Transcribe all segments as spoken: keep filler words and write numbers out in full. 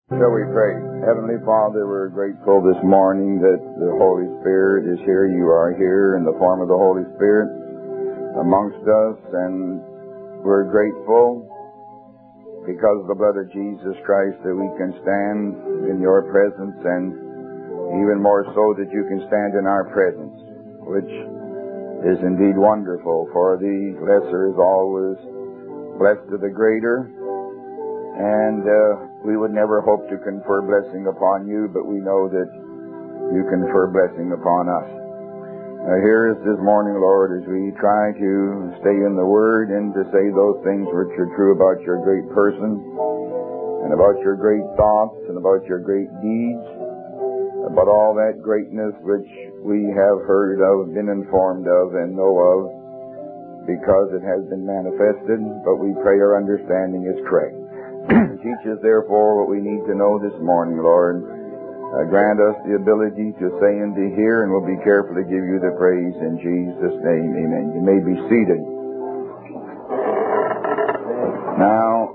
Shall we pray? Heavenly Father, we're grateful this morning that the Holy Spirit is here. You are here in the form of the Holy Spirit amongst us, and we're grateful because of the blood of Jesus Christ that we can stand in your presence, and even more so that you can stand in our presence, which is indeed wonderful, for the lesser is always blessed of the greater. And uh, we would never hope to confer blessing upon you, but we know that you confer blessing upon us. Uh, here is this morning, Lord, as we try to stay in the Word and to say those things which are true about your great person and about your great thoughts and about your great deeds, about all that greatness which we have heard of, been informed of, and know of, because it has been manifested, but we pray our understanding is correct. Teach us, therefore, what we need to know this morning, Lord. Uh, grant us the ability to say and to hear, and we'll be careful to give you the praise in Jesus' name. Amen. You may be seated. Now,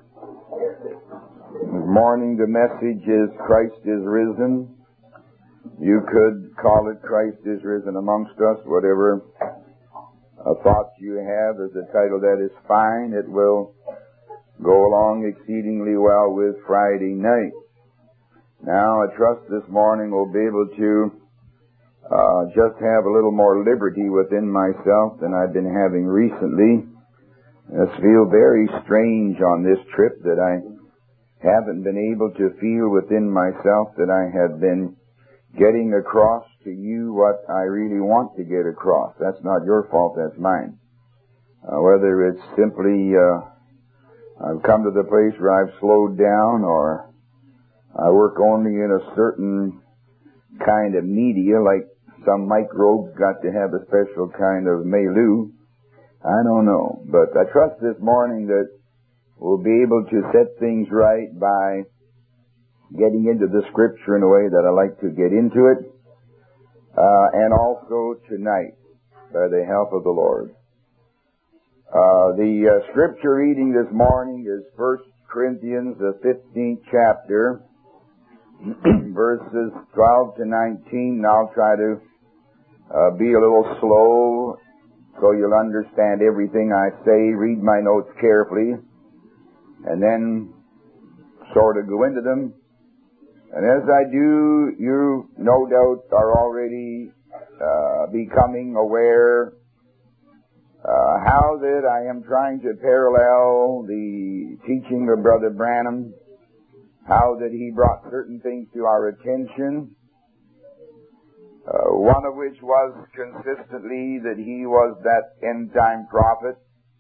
this morning the message is Christ is risen. You could call it Christ is risen amongst us. Whatever uh, thoughts you have as a title, that is fine. It will go along exceedingly well with Friday night. Now, I trust this morning we'll be able to uh, just have a little more liberty within myself than I've been having recently. I feel very strange on this trip that I haven't been able to feel within myself that I have been getting across to you what I really want to get across. That's not your fault, that's mine. Uh, whether it's simply uh, I've come to the place where I've slowed down, or I work only in a certain kind of media, like some microbes got to have a special kind of milieu. I don't know. But I trust this morning that we'll be able to set things right by getting into the Scripture in a way that I like to get into it, uh, and also tonight, by the help of the Lord. Uh, the uh, scripture reading this morning is First Corinthians, the fifteenth chapter, verses twelve to nineteen. And I'll try to uh, be a little slow so you'll understand everything I say. Read my notes carefully, and then sort of go into them. And as I do, you no doubt are already uh, becoming aware Uh, how that I am trying to parallel the teaching of Brother Branham, how that he brought certain things to our attention, uh, one of which was consistently that he was that end-time prophet,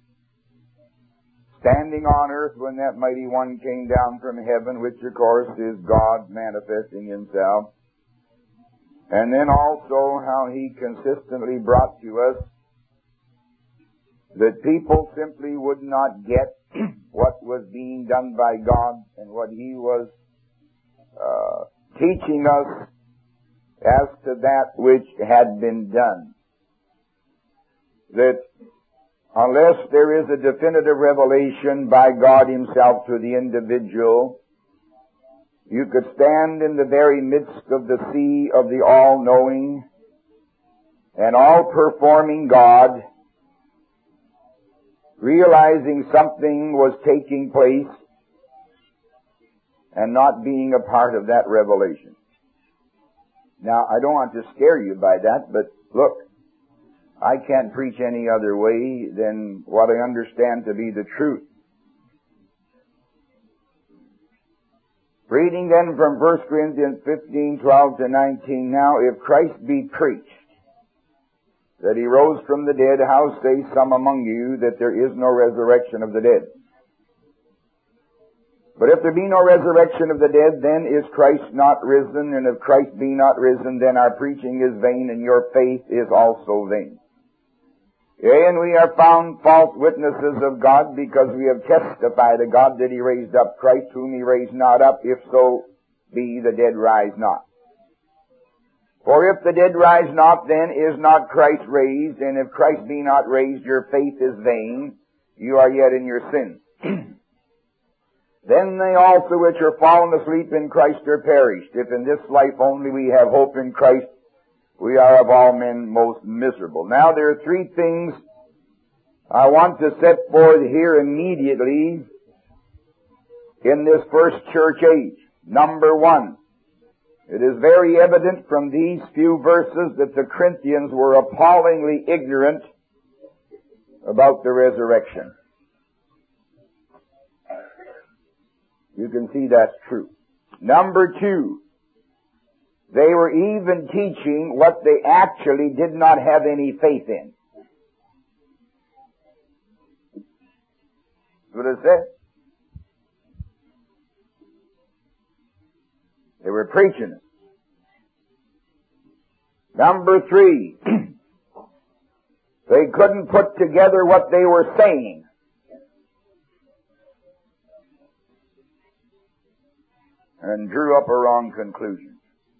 standing on earth when that mighty one came down from heaven, which of course is God manifesting himself. And then also how he consistently brought to us that people simply would not get what was being done by God and what he was uh, teaching us as to that which had been done. That unless there is a definitive revelation by God himself to the individual, you could stand in the very midst of the sea of the all-knowing and all-performing God, realizing something was taking place and not being a part of that revelation. Now, I don't want to scare you by that, but look, I can't preach any other way than what I understand to be the truth. Reading then from First Corinthians fifteen, twelve to nineteen, now if Christ be preached that he rose from the dead, how say some among you that there is no resurrection of the dead? But if there be no resurrection of the dead, then is Christ not risen? And if Christ be not risen, then our preaching is vain, and your faith is also vain. Yea, and we are found false witnesses of God, because we have testified to God that he raised up Christ, whom he raised not up, if so be the dead rise not. For if the dead rise not, then is not Christ raised, and if Christ be not raised, your faith is vain, you are yet in your sins. then they also which are fallen asleep in Christ are perished. If in this life only we have hope in Christ, we are of all men most miserable. Now there are three things I want to set forth here immediately in this first church age. Number one, it is very evident from these few verses that the Corinthians were appallingly ignorant about the resurrection. You can see that's true. Number two, they were even teaching what they actually did not have any faith in. What it said? They were preaching it. Number three, they couldn't put together what they were saying. And drew up a wrong conclusion.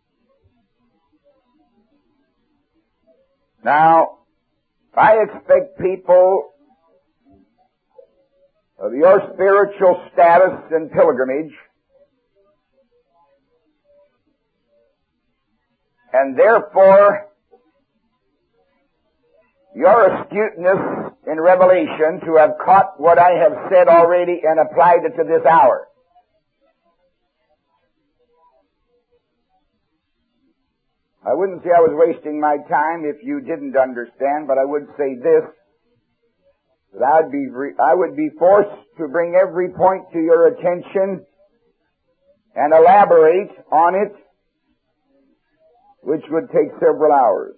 Now, I expect people of your spiritual status and pilgrimage, and therefore your astuteness in revelation to have caught what I have said already and applied it to this hour. I wouldn't say I was wasting my time if you didn't understand, but I would say this, that I'd be, I would be forced to bring every point to your attention and elaborate on it, which would take several hours.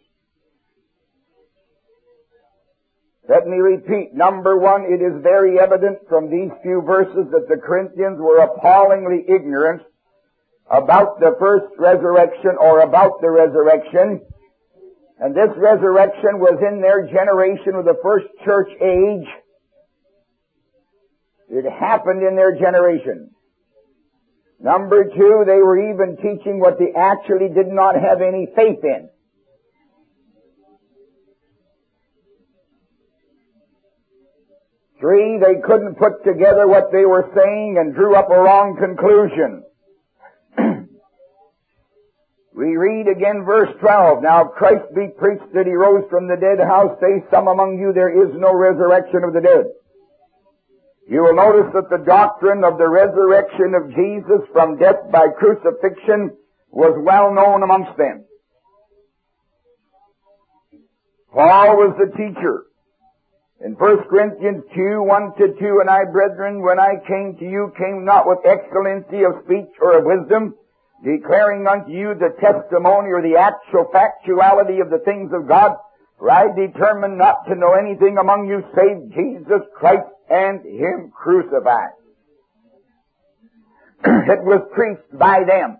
Let me repeat. Number one, it is very evident from these few verses that the Corinthians were appallingly ignorant about the first resurrection or about the resurrection. And this resurrection was in their generation of the first church age. It happened in their generation. Number two, they were even teaching what they actually did not have any faith in. Three, they couldn't put together what they were saying and drew up a wrong conclusion. We read again verse twelve. Now if Christ be preached that he rose from the dead, how say some among you there is no resurrection of the dead? You will notice that the doctrine of the resurrection of Jesus from death by crucifixion was well known amongst them. Paul was the teacher. In First Corinthians two, one to two, and I, brethren, when I came to you, came not with excellency of speech or of wisdom, declaring unto you the testimony or the actual factuality of the things of God, for I determined not to know anything among you save Jesus Christ and Him crucified. It was preached by them.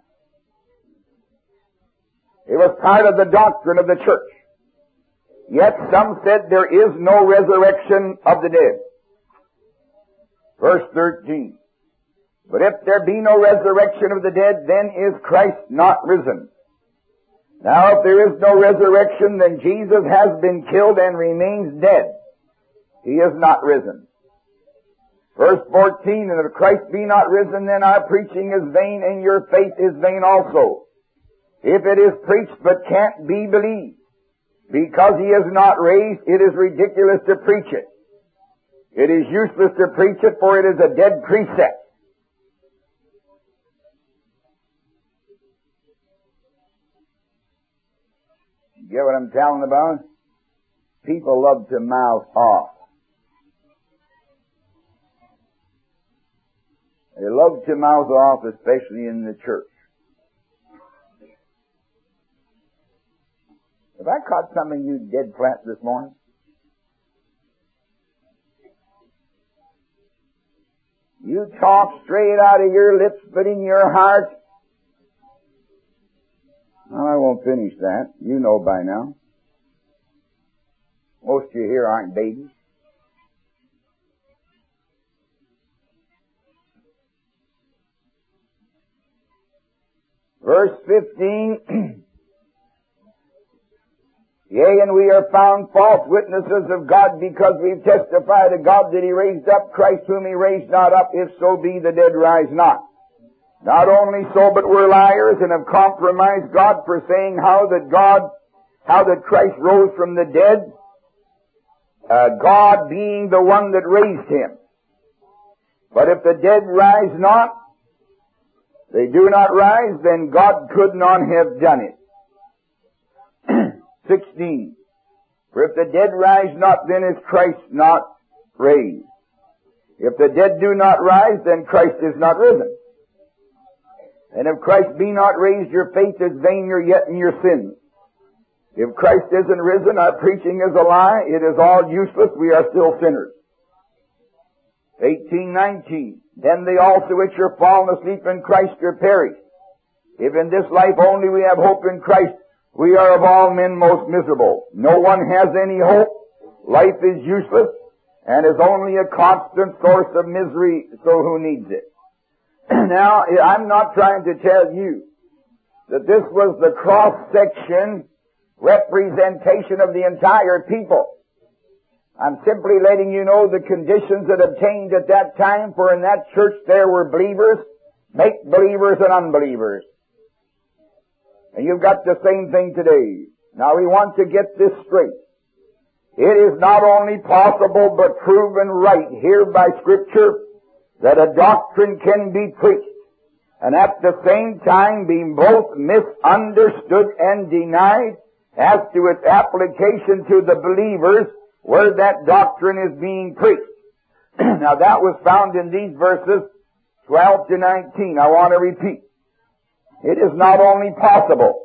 It was part of the doctrine of the church. Yet some said there is no resurrection of the dead. Verse thirteen. But if there be no resurrection of the dead, then is Christ not risen. Now if there is no resurrection, then Jesus has been killed and remains dead. He is not risen. Verse fourteen, and if Christ be not risen, then our preaching is vain and your faith is vain also. If it is preached but can't be believed, because he is not raised, it is ridiculous to preach it. It is useless to preach it, for it is a dead precept. You get what I'm telling about? People love to mouth off. They love to mouth off, especially in the church. Have I caught some of you dead flat this morning? You talk straight out of your lips, but in your heart. Well, I won't finish that. You know by now. Most of you here aren't babies. Verse fifteen. Yea, and we are found false witnesses of God, because we've testified to God that He raised up Christ, whom He raised not up, if so be the dead rise not. Not only so, but we're liars and have compromised God for saying how that God, how that Christ rose from the dead, uh, God being the one that raised Him. But if the dead rise not, they do not rise, then God could not have done it. sixteen. For if the dead rise not, then is Christ not raised. If the dead do not rise, then Christ is not risen. And if Christ be not raised, your faith is vain, you're yet in your sins. If Christ isn't risen, our preaching is a lie, it is all useless, we are still sinners. eighteen nineteen. Then they also which are fallen asleep in Christ are perished. If in this life only we have hope in Christ, we are of all men most miserable. No one has any hope. Life is useless and is only a constant source of misery, so who needs it? Now, I'm not trying to tell you that this was the cross-section representation of the entire people. I'm simply letting you know the conditions that obtained at that time, for in that church there were believers, make-believers, and unbelievers. And you've got the same thing today. Now we want to get this straight. It is not only possible but proven right here by Scripture that a doctrine can be preached and at the same time be both misunderstood and denied as to its application to the believers where that doctrine is being preached. Now that was found in these verses twelve to nineteen. I want to repeat. It is not only possible,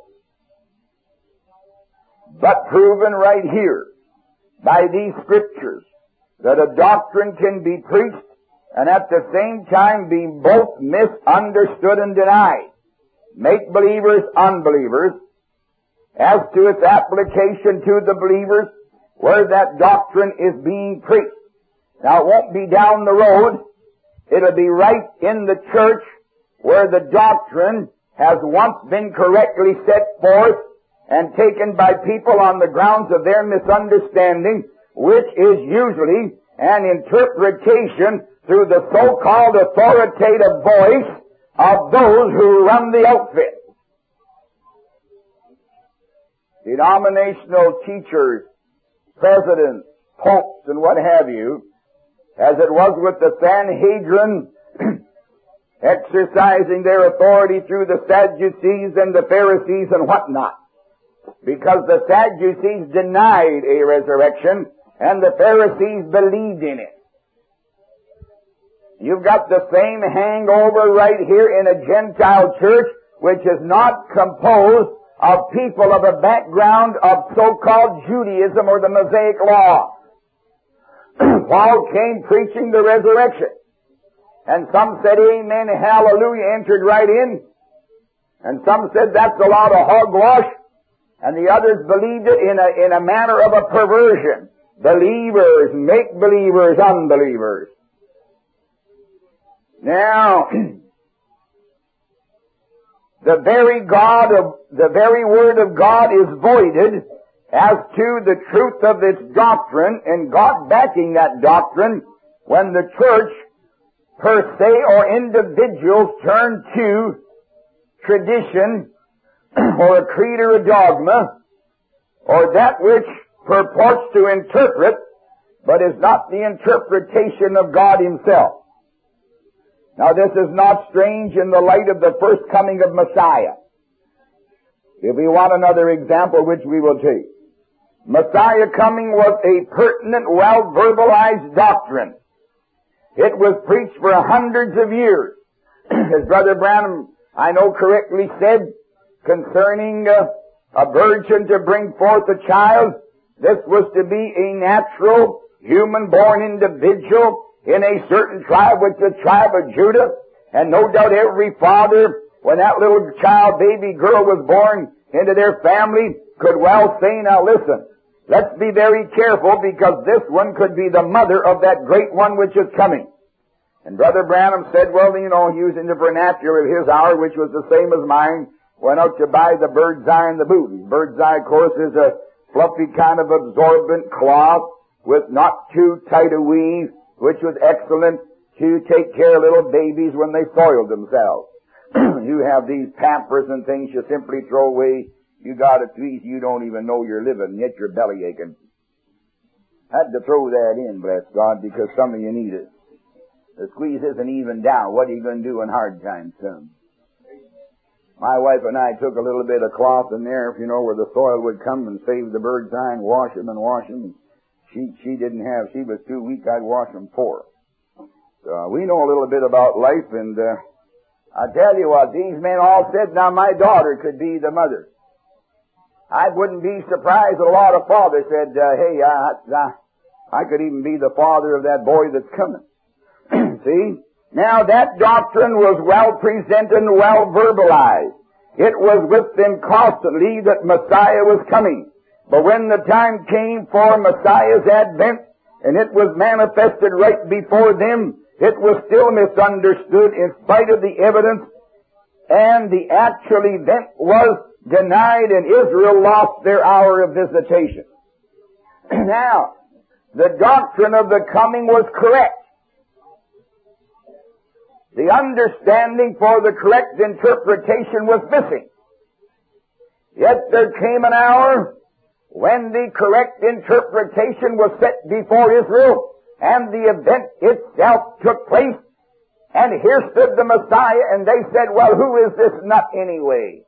but proven right here by these Scriptures that a doctrine can be preached and at the same time be both misunderstood and denied. Make believers, unbelievers, as to its application to the believers where that doctrine is being preached. Now it won't be down the road. It'll be right in the church where the doctrine has once been correctly set forth and taken by people on the grounds of their misunderstanding, which is usually an interpretation through the so-called authoritative voice of those who run the outfit. Denominational teachers, presidents, popes, and what have you, as it was with the Sanhedrin, exercising their authority through the Sadducees and the Pharisees and whatnot. Because the Sadducees denied a resurrection and the Pharisees believed in it. You've got the same hangover right here in a Gentile church which is not composed of people of a background of so-called Judaism or the Mosaic Law. Paul came preaching the resurrection. And some said, amen, hallelujah, entered right in. And some said, that's a lot of hogwash. And the others believed it in a, in a manner of a perversion. Believers, make-believers, unbelievers. Now, the very God of, the very Word of God is voided as to the truth of its doctrine, and God backing that doctrine when the church per se or individuals turn to tradition or a creed or a dogma or that which purports to interpret but is not the interpretation of God Himself. Now this is not strange in the light of the first coming of Messiah. If we want another example, which we will take. Messiah coming was a pertinent, well-verbalized doctrine. It was preached for hundreds of years. As Brother Branham, I know, correctly said concerning uh, a virgin to bring forth a child, this was to be a natural, human-born individual in a certain tribe, which is the tribe of Judah. And no doubt every father, when that little child, baby girl was born into their family, could well say, now listen, let's be very careful because this one could be the mother of that great one which is coming. And Brother Branham said, well, you know, using the vernacular of his hour, which was the same as mine, went out to buy the bird's eye and the booty. Bird's eye, of course, is a fluffy kind of absorbent cloth with not too tight a weave, which was excellent to take care of little babies when they soiled themselves. You have these Pampers and things you simply throw away. You got a squeeze, you don't even know you're living, yet your belly aching. Had to throw that in, bless God, because some of you need it. The squeeze isn't even down. What are you going to do in hard times, son? My wife and I took a little bit of cloth in there, if you know, where the soil would come and save the bird's eye and wash them and wash them. She, she didn't have, she was too weak, I'd wash them for her. So uh, we know a little bit about life, and uh, I tell you what, these men all said, now my daughter could be the mother. I wouldn't be surprised that a lot of fathers said, uh, hey, I, I, I could even be the father of that boy that's coming. See? Now that doctrine was well presented and well verbalized. It was with them constantly that Messiah was coming. But when the time came for Messiah's advent, and it was manifested right before them, it was still misunderstood in spite of the evidence, and the actual event was denied, and Israel lost their hour of visitation. Now, the doctrine of the coming was correct. The understanding for the correct interpretation was missing. Yet there came an hour when the correct interpretation was set before Israel, and the event itself took place, and here stood the Messiah, and they said, well, who is this nut anyway?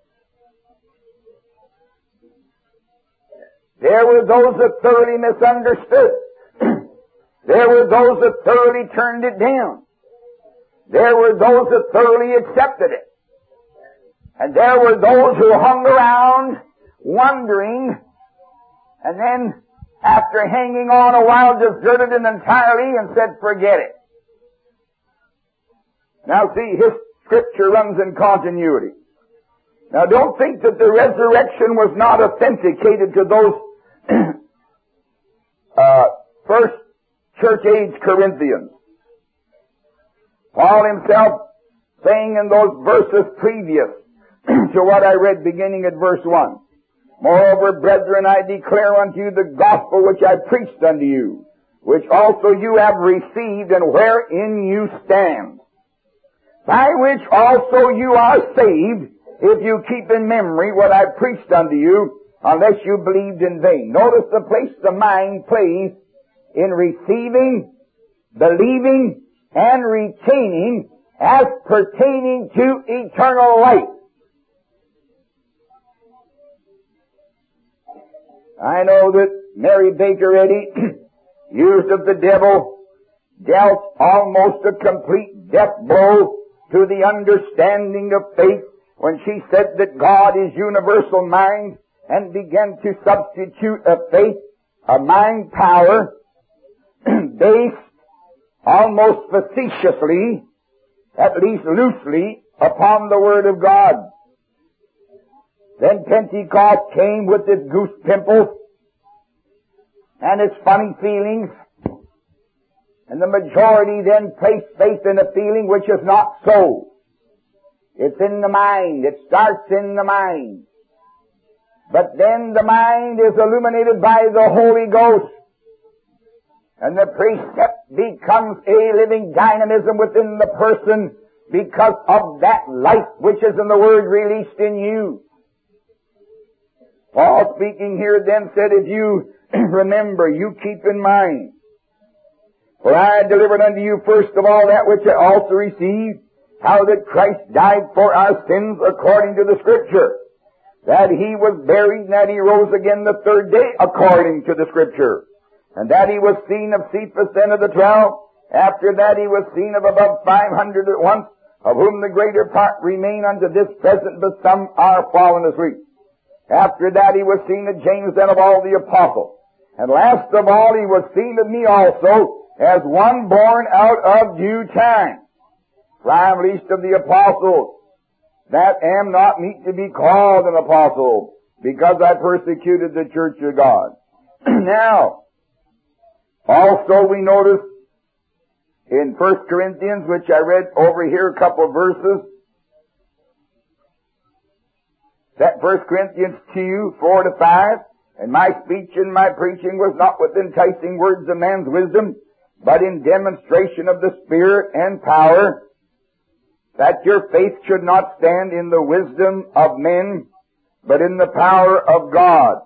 There were those that thoroughly misunderstood. There were those that thoroughly turned it down. There were those that thoroughly accepted it. And there were those who hung around wondering, and then after hanging on a while deserted it entirely and said, forget it. Now see, his scripture runs in continuity. Now don't think that the resurrection was not authenticated to those uh, first church age Corinthians. Paul himself saying in those verses previous to what I read beginning at verse one, moreover, brethren, I declare unto you the gospel which I preached unto you, which also you have received, and wherein you stand, by which also you are saved, if you keep in memory what I preached unto you, unless you believed in vain. Notice the place the mind plays in receiving, believing, and retaining as pertaining to eternal life. I know that Mary Baker Eddy, used of the devil, dealt almost a complete death blow to the understanding of faith when she said that God is universal mind, and began to substitute a faith, a mind power, based almost facetiously, at least loosely, upon the Word of God. Then Pentecost came with its goose pimples and its funny feelings, and the majority then placed faith in a feeling which is not so. It's in the mind. It starts in the mind. But then the mind is illuminated by the Holy Ghost, and the precept becomes a living dynamism within the person because of that life which is in the Word released in you. Paul speaking here then said, if you remember, you keep in mind, for I delivered unto you first of all that which I also received, how that Christ died for our sins according to the Scripture, that He was buried, and that He rose again the third day according to the Scripture, and that He was seen of Cephas and of the twelve. After that He was seen of above five hundred at once, of whom the greater part remain unto this present, but some are fallen asleep. After that He was seen of James and of all the apostles. And last of all He was seen of me also, as one born out of due time. For I am least of the apostles, that am not meet to be called an apostle, because I persecuted the church of God. Now, also we notice in First Corinthians, which I read over here a couple of verses, that First Corinthians two, four to five, And my speech and my preaching was not with enticing words of man's wisdom, but in demonstration of the Spirit and power, that your faith should not stand in the wisdom of men, but in the power of God.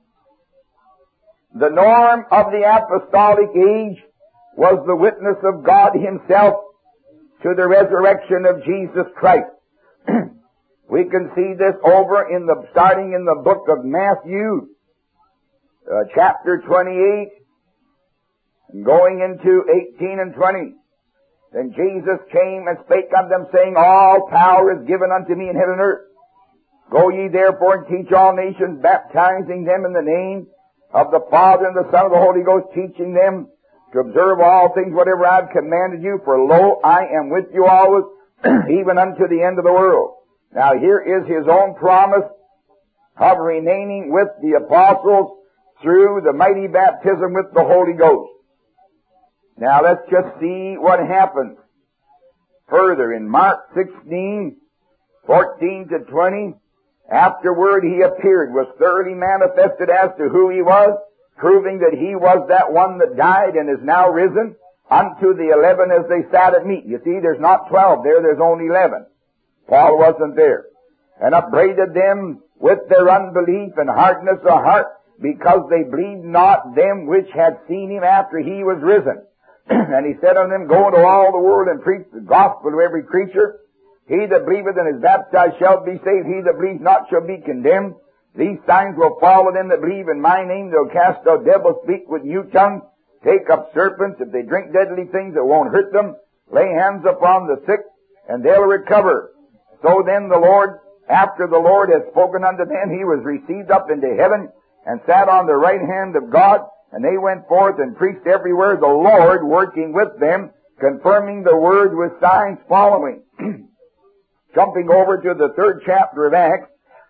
The norm of the apostolic age was the witness of God Himself to the resurrection of Jesus Christ. We can see this over in the, starting in the book of Matthew, uh, chapter twenty-eight, and going into eighteen and twenty. Then Jesus came and spake unto them, saying, All power is given unto me in heaven and earth. Go ye therefore and teach all nations, baptizing them in the name of the Father and the Son and the Holy Ghost, teaching them to observe all things whatever I have commanded you, for lo, I am with you always, even unto the end of the world. Now here is His own promise of remaining with the apostles through the mighty baptism with the Holy Ghost. Now let's just see what happens further in Mark sixteen, fourteen to twenty. Afterward He appeared, was thoroughly manifested as to who He was, proving that He was that one that died and is now risen, unto the eleven as they sat at meat. You see, there's not twelve there, there's only eleven. Paul wasn't there. And upbraided them with their unbelief and hardness of heart, because they believed not them which had seen Him after He was risen. And He said unto them, Go into all the world and preach the gospel to every creature. He that believeth and is baptized shall be saved. He that believes not shall be condemned. These signs will follow them that believe in my name. They'll cast out devils, speak with new tongues, take up serpents. If they drink deadly things, it won't hurt them. Lay hands upon the sick, and they'll recover. So then the Lord, after the Lord had spoken unto them, He was received up into heaven, and sat on the right hand of God. And they went forth and preached everywhere, the Lord working with them, confirming the word with signs following. Jumping over to the third chapter of Acts,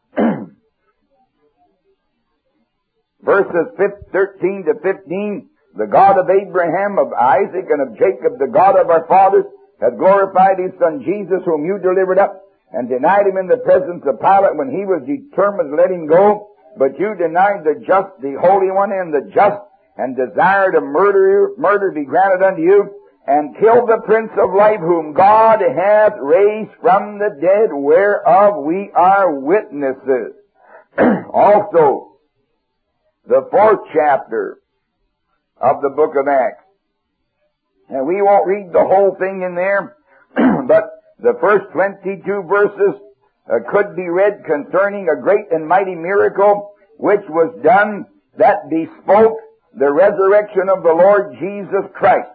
verses thirteen to fifteen, the God of Abraham, of Isaac, and of Jacob, the God of our fathers, hath glorified His Son Jesus, whom you delivered up, and denied Him in the presence of Pilate when he was determined to let Him go. But you denied the just, the Holy One, and the just, and desired a murder, murder be granted unto you, and killed the Prince of Life, whom God hath raised from the dead, whereof we are witnesses. Also, the fourth chapter of the book of Acts. And we won't read the whole thing in there, but the first twenty-two verses uh, could be read concerning a great and mighty miracle which was done that bespoke the resurrection of the Lord Jesus Christ.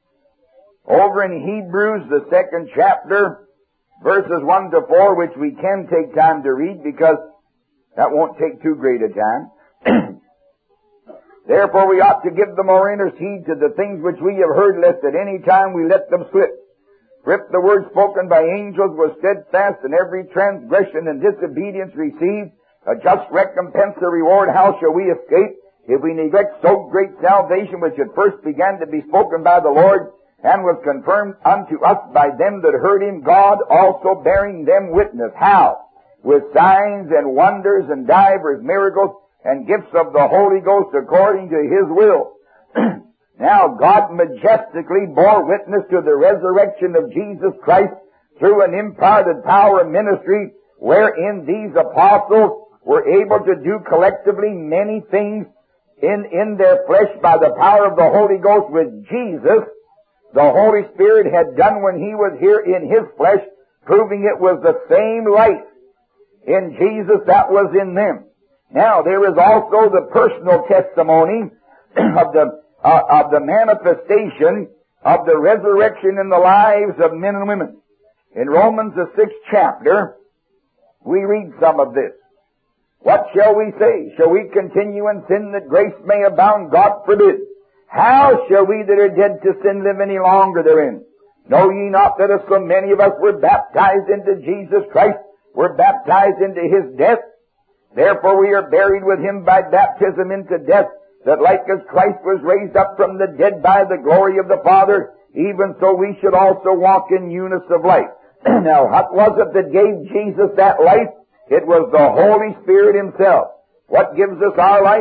Over in Hebrews, the second chapter, verses one to four, which we can take time to read because that won't take too great a time. Therefore we ought to give the more earnest heed to the things which we have heard, lest at any time we let them slip. For if the word spoken by angels was steadfast, and every transgression and disobedience received a just recompense or reward, how shall we escape if we neglect so great salvation, which at first began to be spoken by the Lord, and was confirmed unto us by them that heard Him, God also bearing them witness? How? With signs and wonders and divers miracles and gifts of the Holy Ghost according to His will. Now God majestically bore witness to the resurrection of Jesus Christ through an imparted power ministry, wherein these apostles were able to do collectively many things in, in their flesh by the power of the Holy Ghost, which Jesus, the Holy Spirit, had done when He was here in His flesh, proving it was the same life in Jesus that was in them. Now, there is also the personal testimony of the uh, of the manifestation of the resurrection in the lives of men and women. In Romans, the sixth chapter, we read some of this. What shall we say? Shall we continue in sin that grace may abound? God forbid. How shall we that are dead to sin live any longer therein? Know ye not that as so many of us were baptized into Jesus Christ, were baptized into His death? Therefore we are buried with Him by baptism into death, that like as Christ was raised up from the dead by the glory of the Father, even so we should also walk in newness of life. Now, what was it that gave Jesus that life? It was the Holy Spirit Himself. What gives us our life?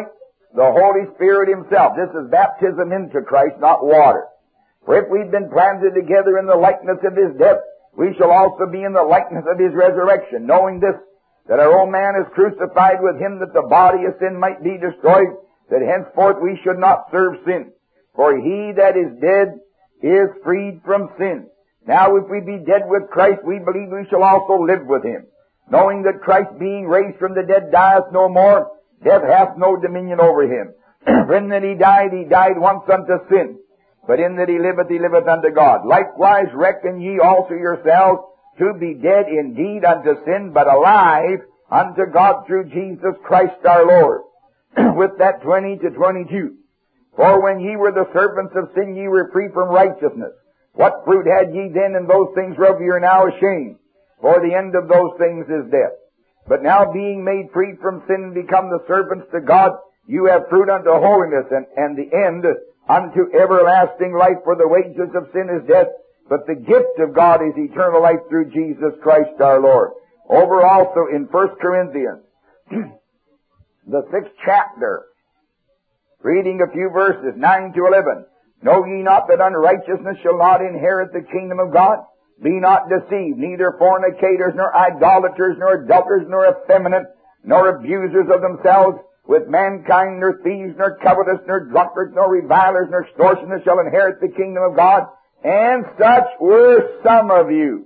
the Holy Spirit Himself. This is baptism into Christ, not water. For if we've been planted together in the likeness of His death, we shall also be in the likeness of His resurrection, knowing this, that our old man is crucified with Him, that the body of sin might be destroyed, that henceforth we should not serve sin. For he that is dead is freed from sin. Now if we be dead with Christ, we believe we shall also live with Him, knowing that Christ being raised from the dead dieth no more, death hath no dominion over Him. For in that He died, He died once unto sin, but in that He liveth, He liveth unto God. Likewise reckon ye also yourselves to be dead indeed unto sin, but alive unto God through Jesus Christ our Lord. With that twenty to twenty-two. For when ye were the servants of sin, ye were free from righteousness. What fruit had ye then in those things whereof ye are now ashamed? For the end of those things is death. But now being made free from sin and become the servants to God, you have fruit unto holiness, and, and the end unto everlasting life. For the wages of sin is death, but the gift of God is eternal life through Jesus Christ our Lord. Over also in First Corinthians, the sixth chapter, reading a few verses, nine to eleven. Know ye not that unrighteousness shall not inherit the kingdom of God? Be not deceived, neither fornicators, nor idolaters, nor adulterers, nor effeminate, nor abusers of themselves with mankind, nor thieves, nor covetous, nor drunkards, nor revilers, nor extortioners shall inherit the kingdom of God. And such were some of you.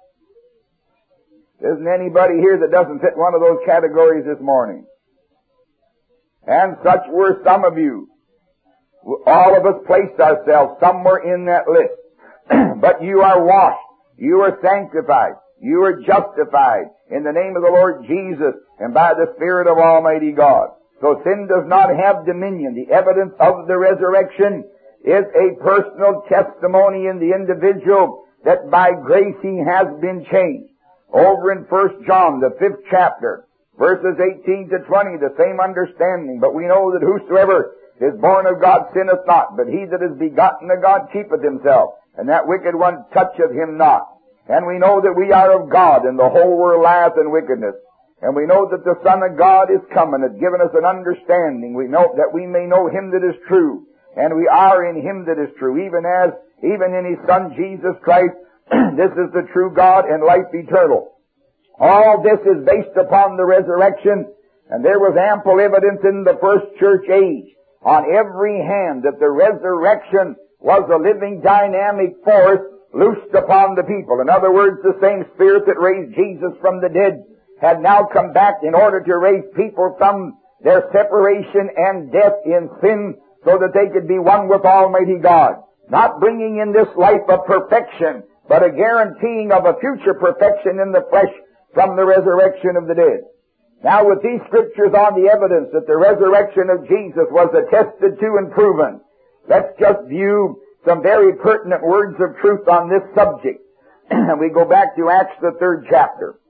Isn't anybody here that doesn't fit one of those categories this morning? And such were some of you. All of us placed ourselves somewhere in that list. But you are washed. You are sanctified. You are justified in the name of the Lord Jesus and by the Spirit of Almighty God. So sin does not have dominion. The evidence of the resurrection is a personal testimony in the individual that by grace he has been changed. Over in First John, the fifth chapter, verses eighteen to twenty, the same understanding. But we know that whosoever is born of God sinneth not, but he that is begotten of God keepeth himself, and that wicked one toucheth him not. And we know that we are of God, and the whole world lieth in wickedness. And we know that the Son of God is come and hath given us an understanding. We know that we may know Him that is true, and we are in Him that is true, even as, even in His Son Jesus Christ, this is the true God and life eternal. All this is based upon the resurrection, and there was ample evidence in the first church age on every hand that the resurrection was a living dynamic force loosed upon the people. In other words, the same Spirit that raised Jesus from the dead had now come back in order to raise people from their separation and death in sin so that they could be one with Almighty God. Not bringing in this life of perfection, but a guaranteeing of a future perfection in the flesh from the resurrection of the dead. Now with these scriptures on the evidence that the resurrection of Jesus was attested to and proven, let's just view some very pertinent words of truth on this subject. And we go back to Acts the third chapter.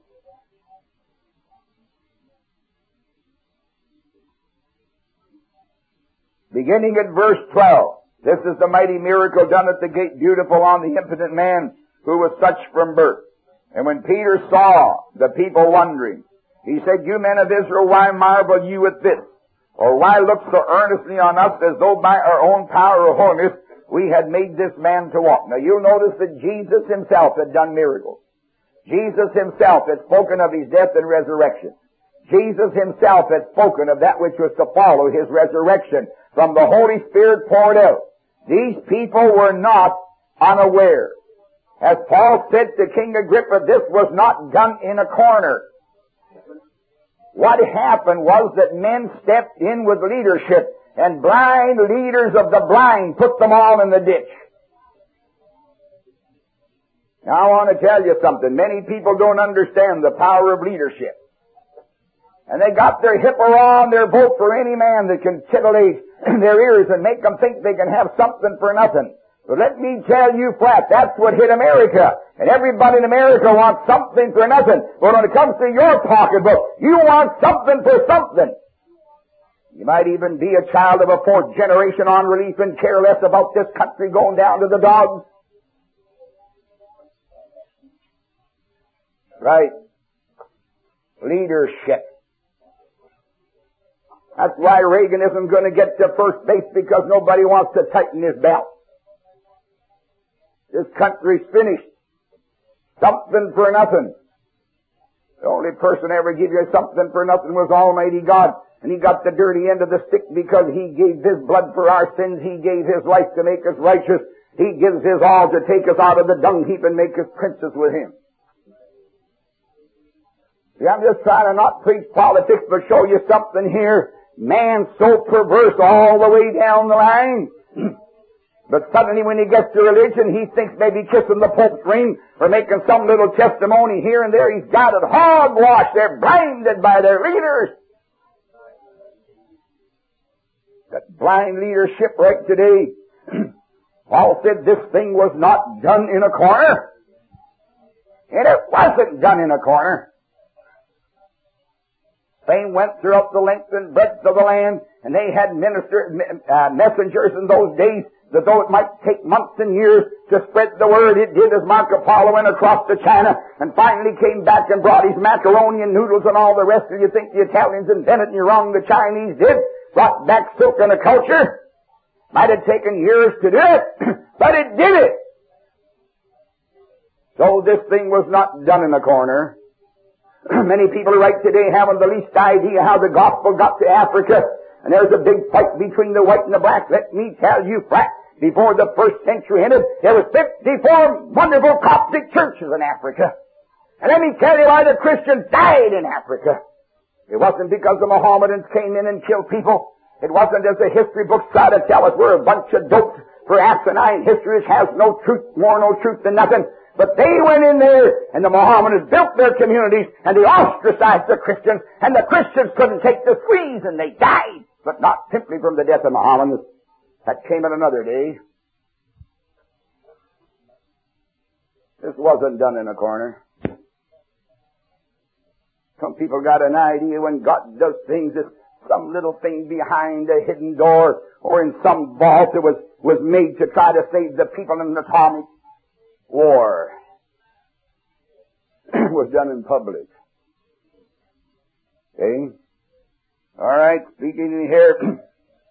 Beginning at verse twelve. This is the mighty miracle done at the gate beautiful on the impotent man who was such from birth. And when Peter saw the people wondering, he said, You men of Israel, why marvel you at this? Or why look so earnestly on us as though by our own power or holiness we had made this man to walk? Now you'll notice that Jesus Himself had done miracles. Jesus Himself had spoken of His death and resurrection. Jesus Himself had spoken of that which was to follow His resurrection from the Holy Spirit poured out. These people were not unaware. As Paul said to King Agrippa, this was not done in a corner. What happened was that men stepped in with leadership, and blind leaders of the blind put them all in the ditch. Now I want to tell you something. Many people don't understand the power of leadership. And they got their hip around their vote for any man that can titillate their ears and make them think they can have something for nothing. But let me tell you flat, that's what hit America. And everybody in America wants something for nothing. But when it comes to your pocketbook, you want something for something. You might even be a child of a fourth generation on relief and care less about this country going down to the dogs. Right. Leadership. That's why Reagan isn't going to get to first base, because nobody wants to tighten his belt. This country's finished. Something for nothing. The only person ever give you something for nothing was Almighty God. And He got the dirty end of the stick because He gave His blood for our sins. He gave His life to make us righteous. He gives His all to take us out of the dung heap and make us princes with Him. See, I'm just trying to not preach politics, but show you something here. Man's so perverse all the way down the line. But suddenly when he gets to religion, he thinks maybe kissing the Pope's ring or making some little testimony here and there. He's got it hogwash. They're blinded by their leaders. That blind leadership right today. Paul said this thing was not done in a corner. And it wasn't done in a corner. Fame went throughout the length and breadth of the land, and they had minister, uh, messengers in those days, that though it might take months and years to spread the word, it did as Marco Polo went across to China and finally came back and brought his macaroni and noodles and all the rest of you think the Italians invented, and you're wrong, the Chinese did. Brought back silk and a culture. Might have taken years to do it, but it did it. So this thing was not done in a corner. Many people right today haven't the least idea how the gospel got to Africa. And there's a big fight between the white and the black. Let me tell you, flat, before the first century ended, there was fifty-four wonderful Coptic churches in Africa. And let me tell you why the Christians died in Africa. It wasn't because the Mohammedans came in and killed people. It wasn't as the history books try to tell us we're a bunch of dopes for asinine history which has no truth, more no truth than nothing. But they went in there, and the Mohammedans built their communities, and they ostracized the Christians, and the Christians couldn't take the squeeze, and they died. But not simply from the death of Muhammad. That came at another day. This wasn't done in a corner. Some people got an idea when God does things, it's some little thing behind a hidden door or in some vault that was, was made to try to save the people in an atomic war. It was done in public. Okay? All right, speaking in here,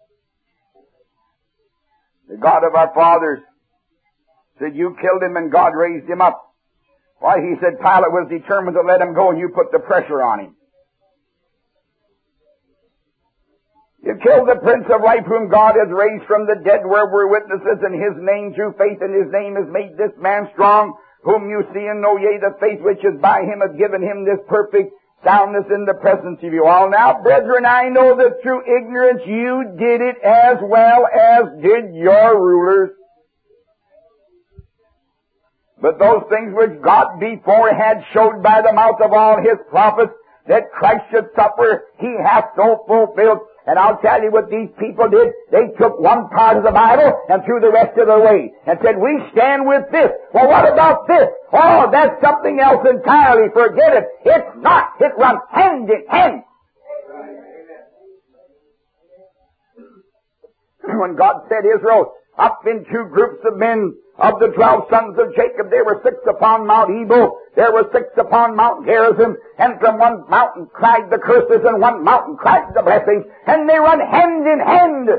the God of our fathers said, you killed him and God raised him up. Why, he said Pilate was determined to let him go and you put the pressure on him. You killed the Prince of Life whom God has raised from the dead, where we're witnesses, in his name through faith, and his name has made this man strong, whom you see and know, yea, the faith which is by him has given him this perfect soundness in the presence of you all. Now, brethren, I know that through ignorance you did it as well as did your rulers. But those things which God before had showed by the mouth of all his prophets, that Christ should suffer, he hath so fulfilled. And I'll tell you what these people did. They took one part of the Bible and threw the rest of it away and said, we stand with this. Well, what about this? Oh, that's something else entirely. Forget it. It's not. It runs hand in hand. When God set Israel up in two groups of men, of the twelve sons of Jacob, there were six upon Mount Ebal, there were six upon Mount Gerizim, and from one mountain cried the curses, and one mountain cried the blessings, and they run hand in hand.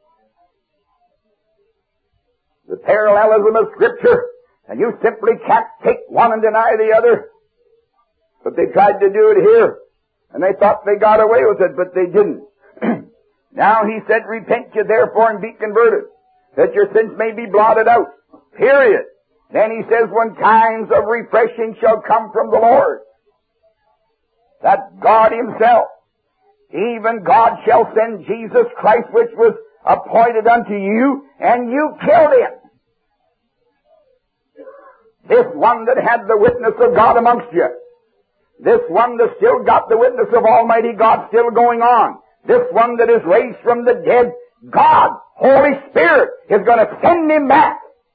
The parallelism of Scripture, and you simply can't take one and deny the other. But they tried to do it here, and they thought they got away with it, but they didn't. Now he said, repent ye therefore and be converted, that your sins may be blotted out. Period. Then he says, when times of refreshing shall come from the Lord, that God himself, even God shall send Jesus Christ, which was appointed unto you, and you killed him. This one that had the witness of God amongst you. This one that still got the witness of Almighty God still going on. This one that is raised from the dead. God, Holy Spirit, is going to send him back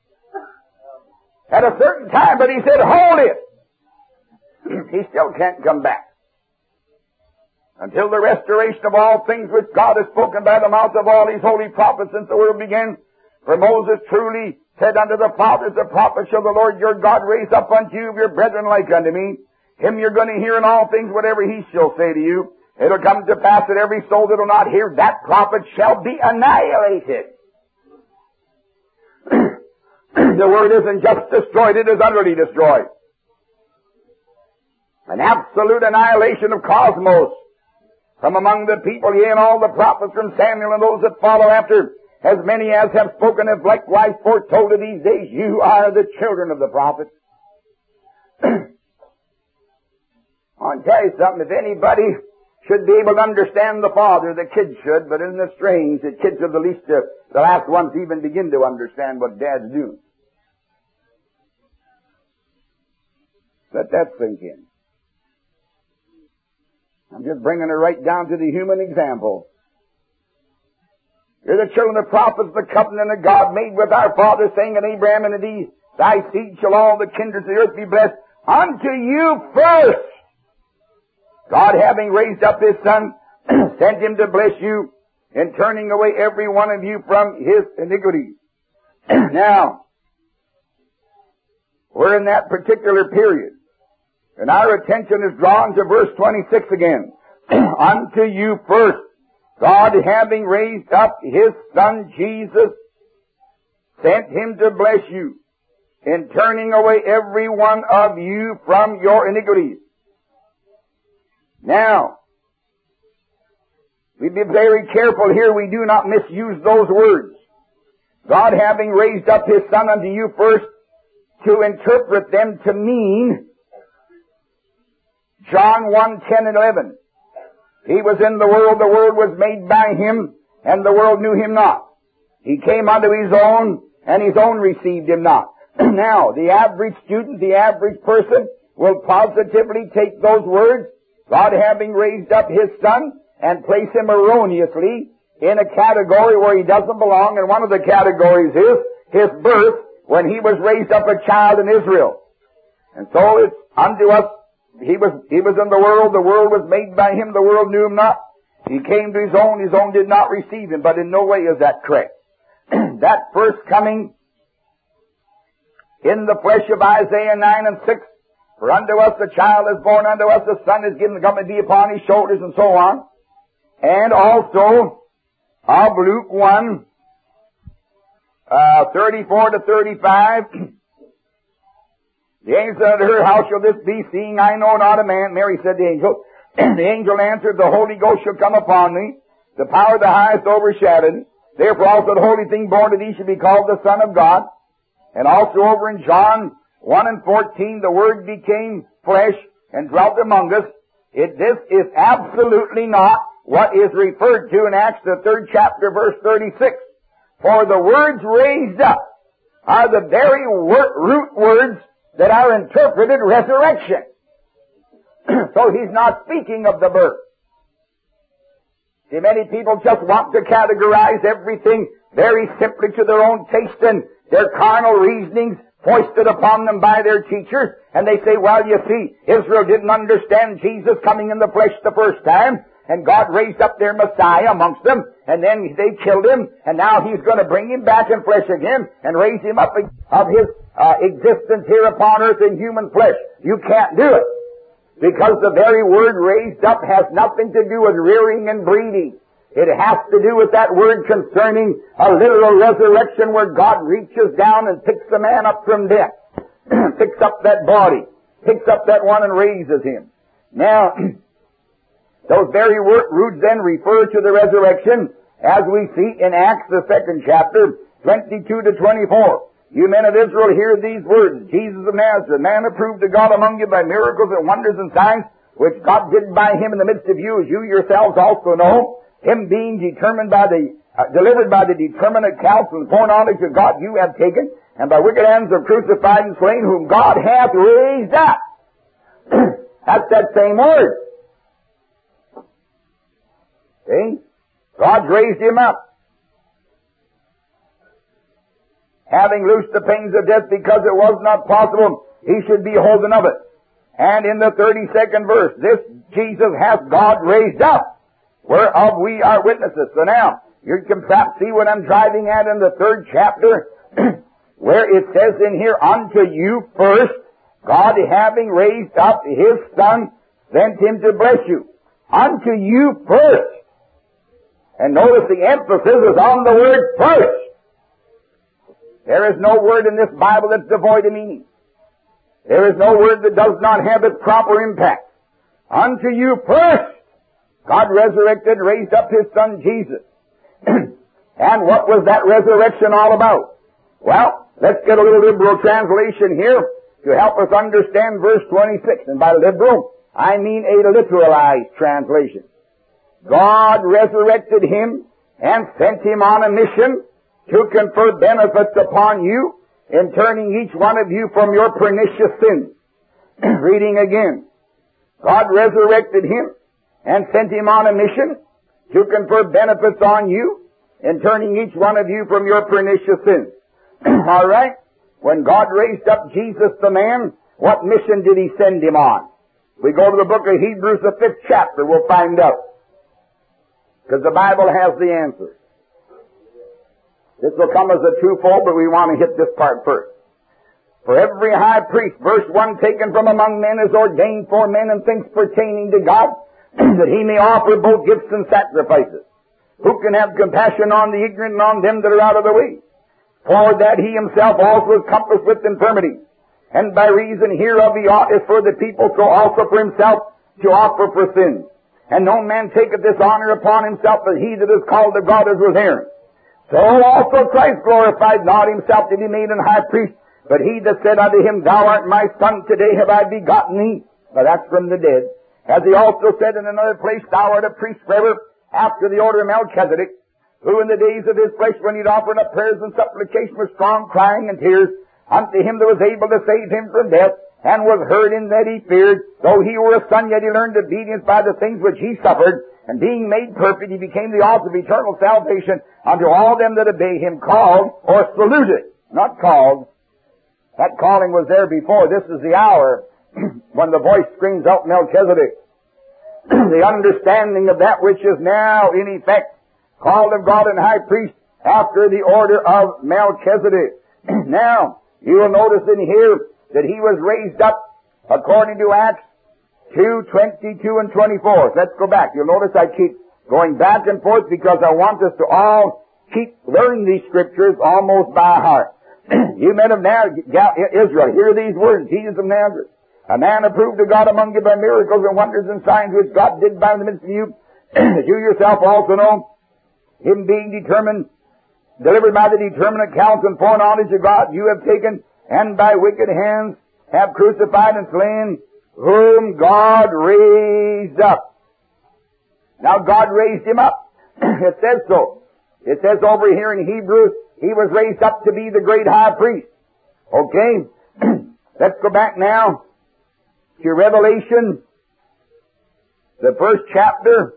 at a certain time, but he said, hold it. He still can't come back until the restoration of all things which God has spoken by the mouth of all his holy prophets since the world began. For Moses truly said unto the fathers, the prophets shall the Lord your God raise up unto you of your brethren like unto me. Him you're going to hear in all things whatever he shall say to you. It'll come to pass that every soul that will not hear that prophet shall be annihilated. The word isn't just destroyed, it is utterly destroyed. An absolute annihilation of cosmos from among the people, yea, and all the prophets from Samuel and those that follow after, as many as have spoken have likewise foretold of these days. You are the children of the prophet. I'll tell you something, if anybody should be able to understand the Father, the kids should, but isn't it strange that kids are the least, uh, the last ones to even begin to understand what dads do. Let that sink in. I'm just bringing it right down to the human example. You're the children of the prophets, the covenant of God made with our father, saying in Abraham, and in thee, thy seed shall all the kindreds of the earth be blessed. Unto you first, God having raised up His Son, sent Him to bless you, in turning away every one of you from his iniquities. Now, we're in that particular period, and our attention is drawn to verse twenty-six again. Unto you first, God having raised up His Son Jesus, sent Him to bless you, in turning away every one of you from your iniquities. Now, we be very careful here we do not misuse those words. God having raised up His Son unto you first, to interpret them to mean John one, ten and eleven. He was in the world, the world was made by Him, and the world knew Him not. He came unto His own, and His own received Him not. Now, the average student, the average person, will positively take those words, God having raised up His Son, and place Him erroneously in a category where He doesn't belong, and one of the categories is His birth, when He was raised up a child in Israel. And so it's unto us, He was, He was in the world, the world was made by Him, the world knew Him not. He came to His own, His own did not receive Him, but in no way is that correct. That first coming in the flesh of Isaiah nine and six, for unto us a child is born, unto us a son is given, the government be upon His shoulders, and so on. And also of Luke one, uh, thirty-four to thirty-five, the angel said unto her, how shall this be, seeing I know not a man? Mary said to the angel, the angel answered, the Holy Ghost shall come upon thee, the power of the highest overshadowed. Therefore also the holy thing born of thee shall be called the Son of God. And also over in John one and fourteen, the Word became flesh and dwelt among us. It, this is absolutely not what is referred to in Acts the third chapter, verse thirty-six. For the words raised up are the very wor- root words that are interpreted resurrection. So He's not speaking of the birth. See, many people just want to categorize everything very simply to their own taste and their carnal reasonings foisted upon them by their teachers. And they say, well, you see, Israel didn't understand Jesus coming in the flesh the first time, and God raised up their Messiah amongst them, and then they killed Him, and now He's going to bring Him back in flesh again and raise Him up of His uh, existence here upon earth in human flesh. You can't do it, because the very word raised up has nothing to do with rearing and breeding. It has to do with that word concerning a literal resurrection where God reaches down and picks the man up from death, picks up that body, picks up that one and raises him. Now, those very words then refer to the resurrection, as we see in Acts, the second chapter, twenty-two to twenty-four. You men of Israel, hear these words. Jesus of Nazareth, man approved of God among you by miracles and wonders and signs, which God did by Him in the midst of you, as you yourselves also know. Him being determined by the, uh, delivered by the determinate counsel and foreknowledge of God you have taken, and by wicked hands have crucified and slain, whom God hath raised up. That's that same word. See? God raised Him up, having loosed the pains of death, because it was not possible He should be holden of it. And in the thirty-second verse, this Jesus hath God raised up, whereof we are witnesses. So now, you can perhaps see what I'm driving at in the third chapter, where it says in here, unto you first, God having raised up His Son, sent Him to bless you. unto you first. And notice the emphasis is on the word first. There is no word in this Bible that's devoid of meaning. There is no word that does not have its proper impact. Unto you first, God resurrected, raised up His Son Jesus. And what was that resurrection all about? Well, let's get a little liberal translation here to help us understand verse twenty-six. And by liberal, I mean a literalized translation. God resurrected Him and sent Him on a mission to confer benefits upon you in turning each one of you from your pernicious sins. Reading again. God resurrected Him and sent Him on a mission to confer benefits on you in turning each one of you from your pernicious sins. All right? When God raised up Jesus the man, what mission did He send Him on? We go to the book of Hebrews, the fifth chapter, we'll find out. Because the Bible has the answer. This will come as a twofold, but we want to hit this part first. For every high priest, verse one, taken from among men, is ordained for men and things pertaining to God, that He may offer both gifts and sacrifices. Who can have compassion on the ignorant and on them that are out of the way? For that He Himself also is compassed with infirmity. And by reason hereof He ought, as for the people, so also for Himself, to offer for sins. And no man taketh this honor upon himself, but he that is called of God is with Aaron. So also Christ glorified not Himself to be made an high priest, but He that said unto Him, Thou art my Son, today have I begotten Thee. Now that's from the dead. As He also said in another place, Thou art a priest forever, after the order of Melchizedek, who in the days of His flesh, when He'd offered up prayers and supplication with strong crying and tears, unto Him that was able to save him from death, and was heard in that He feared, though He were a Son, yet He learned obedience by the things which He suffered, and being made perfect, He became the author of eternal salvation unto all them that obey Him, called, or saluted, not called. That calling was there before. This is the hour when the voice screams out Melchizedek. The understanding of that which is now in effect, called of God and high priest after the order of Melchizedek. Now, you will notice in here that He was raised up according to Acts two, twenty-two and twenty-four. Let's go back. You'll notice I keep going back and forth because I want us to all keep learning these scriptures almost by heart. You men of Israel, hear these words, Jesus of Nazareth, a man approved of God among you by miracles and wonders and signs which God did by the midst of you, as you yourself also know, Him being determined, delivered by the determinate counsel and foreknowledge of God, you have taken, and by wicked hands have crucified and slain, whom God raised up. Now God raised Him up. It says so. It says over here in Hebrews, He was raised up to be the great high priest. Okay? Let's go back now to Revelation, the first chapter,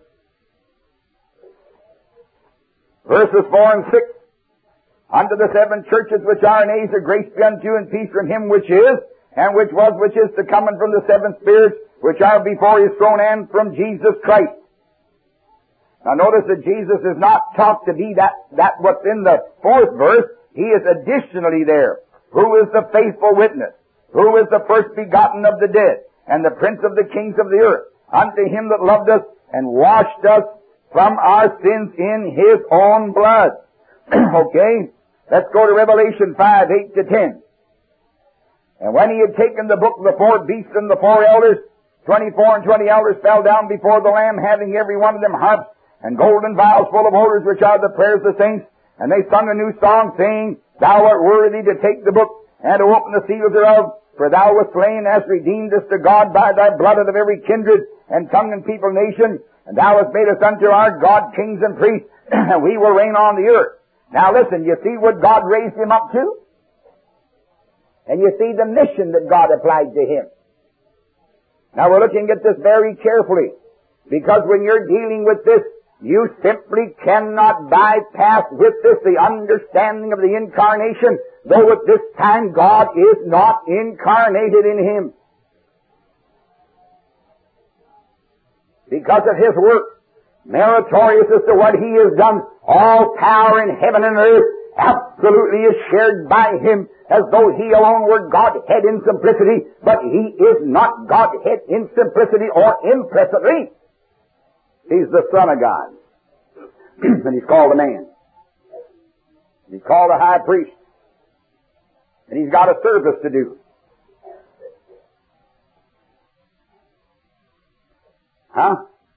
verses four and six. Unto the seven churches which are in Asia, grace be unto you and peace from Him which is, and which was, which is to come, and from the seven spirits which are before His throne, and from Jesus Christ. Now notice that Jesus is not taught to be that, that what's in the fourth verse. He is additionally there. Who is the faithful witness? Who is the first begotten of the dead, and the prince of the kings of the earth? Unto Him that loved us and washed us from our sins in His own blood. Okay? Let's go to Revelation five, eight to ten. And when He had taken the book, the four beasts and the four elders, twenty-four and twenty elders fell down before the Lamb, having every one of them harps and golden vials full of odors, which are the prayers of the saints. And they sung a new song, saying, Thou art worthy to take the book and to open the seals thereof, for Thou wast slain, as redeemed us to God by Thy blood out of every kindred and tongue and people, nation. And Thou hast made us unto our God kings and priests, and we will reign on the earth. Now listen, you see what God raised Him up to? And you see the mission that God applied to Him. Now we're looking at this very carefully, because when you're dealing with this, you simply cannot bypass with this the understanding of the incarnation, though at this time God is not incarnated in Him. Because of His work, meritorious as to what He has done, all power in heaven and earth absolutely is shared by Him, as though He alone were Godhead in simplicity, but He is not Godhead in simplicity or implicitly. He's the Son of God. And He's called a man. He's called a high priest. And He's got a service to do. Huh?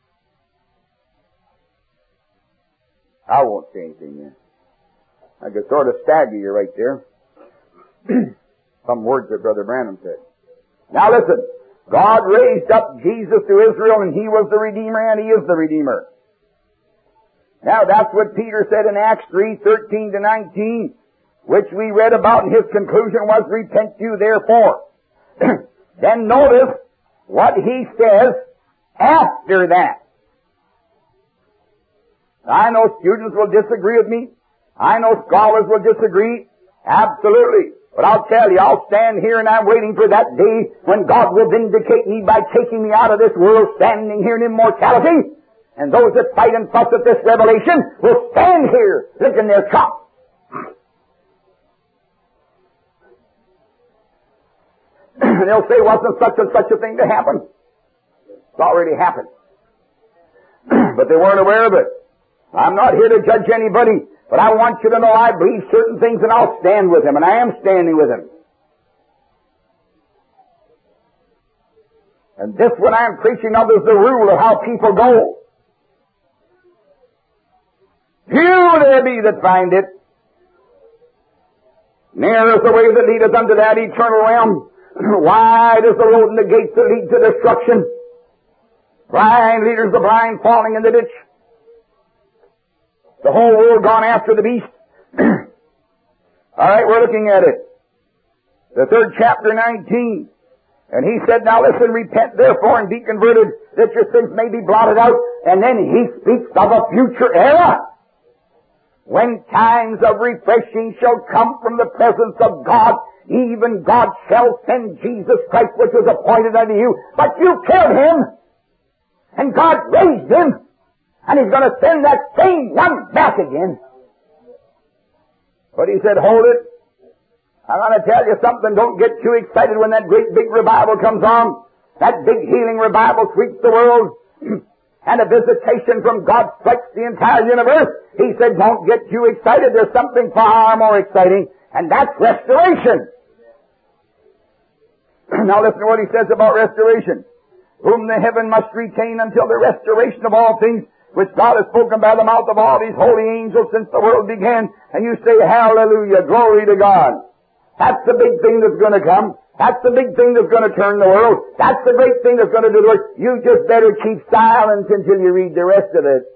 I won't say anything then. I could sort of stagger you right there. Some words that Brother Branham said. Now listen. God raised up Jesus to Israel, and He was the Redeemer, and He is the Redeemer. Now that's what Peter said in Acts three, thirteen to nineteen, which we read about, and his conclusion was, repent you therefore. Then notice what he says after that. I know students will disagree with me. I know scholars will disagree. Absolutely. But I'll tell you, I'll stand here and I'm waiting for that day when God will vindicate me by taking me out of this world, standing here in immortality. And those that fight and fuss at this revelation will stand here licking their chops. And they'll say, wasn't such and such a thing to happen? It's already happened. But they weren't aware of it. I'm not here to judge anybody, but I want you to know I believe certain things and I'll stand with Him, and I am standing with Him. And this, what I'm preaching of, is the rule of how people go. Few there be that find it. Near is the way that leadeth unto that eternal realm. Wide is the road and the gates that lead to destruction. Blind leaders the blind falling in the ditch. The whole world gone after the beast. All right, we're looking at it. The third chapter, nineteen. And he said, now listen, repent therefore and be converted, that your sins may be blotted out. And then he speaks of a future era, when times of refreshing shall come from the presence of God. Even God shall send Jesus Christ, which was appointed unto you. But you killed Him, and God raised Him, and He's going to send that same one back again. But He said, hold it. I'm going to tell you something. Don't get too excited when that great big revival comes on. That big healing revival sweeps the world. And a visitation from God strikes the entire universe. He said, don't get too excited. There's something far more exciting, and that's restoration. Now listen to what he says about restoration. Whom the heaven must retain until the restoration of all things, which God has spoken by the mouth of all these holy angels since the world began. And you say, hallelujah, glory to God. That's the big thing that's going to come. That's the big thing that's going to turn the world. That's the great thing that's going to do the work. You just better keep silence until you read the rest of it.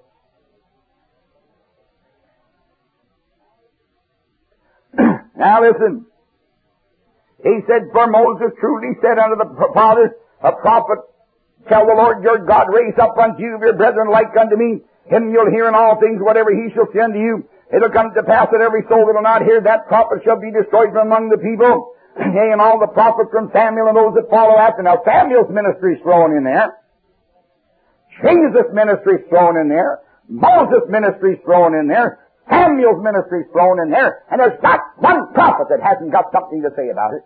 Now listen. He said, for Moses truly said unto the fathers, a prophet shall the Lord your God raise up unto you of your brethren like unto me. Him you'll hear in all things, whatever he shall say unto you. It'll come to pass that every soul that will not hear that prophet shall be destroyed from among the people. Yea, and all the prophets from Samuel and those that follow after. Now Samuel's ministry is thrown in there. Jesus' ministry is thrown in there. Moses' ministry is thrown in there. Samuel's ministry is thrown in there. And there's not one prophet that hasn't got something to say about it.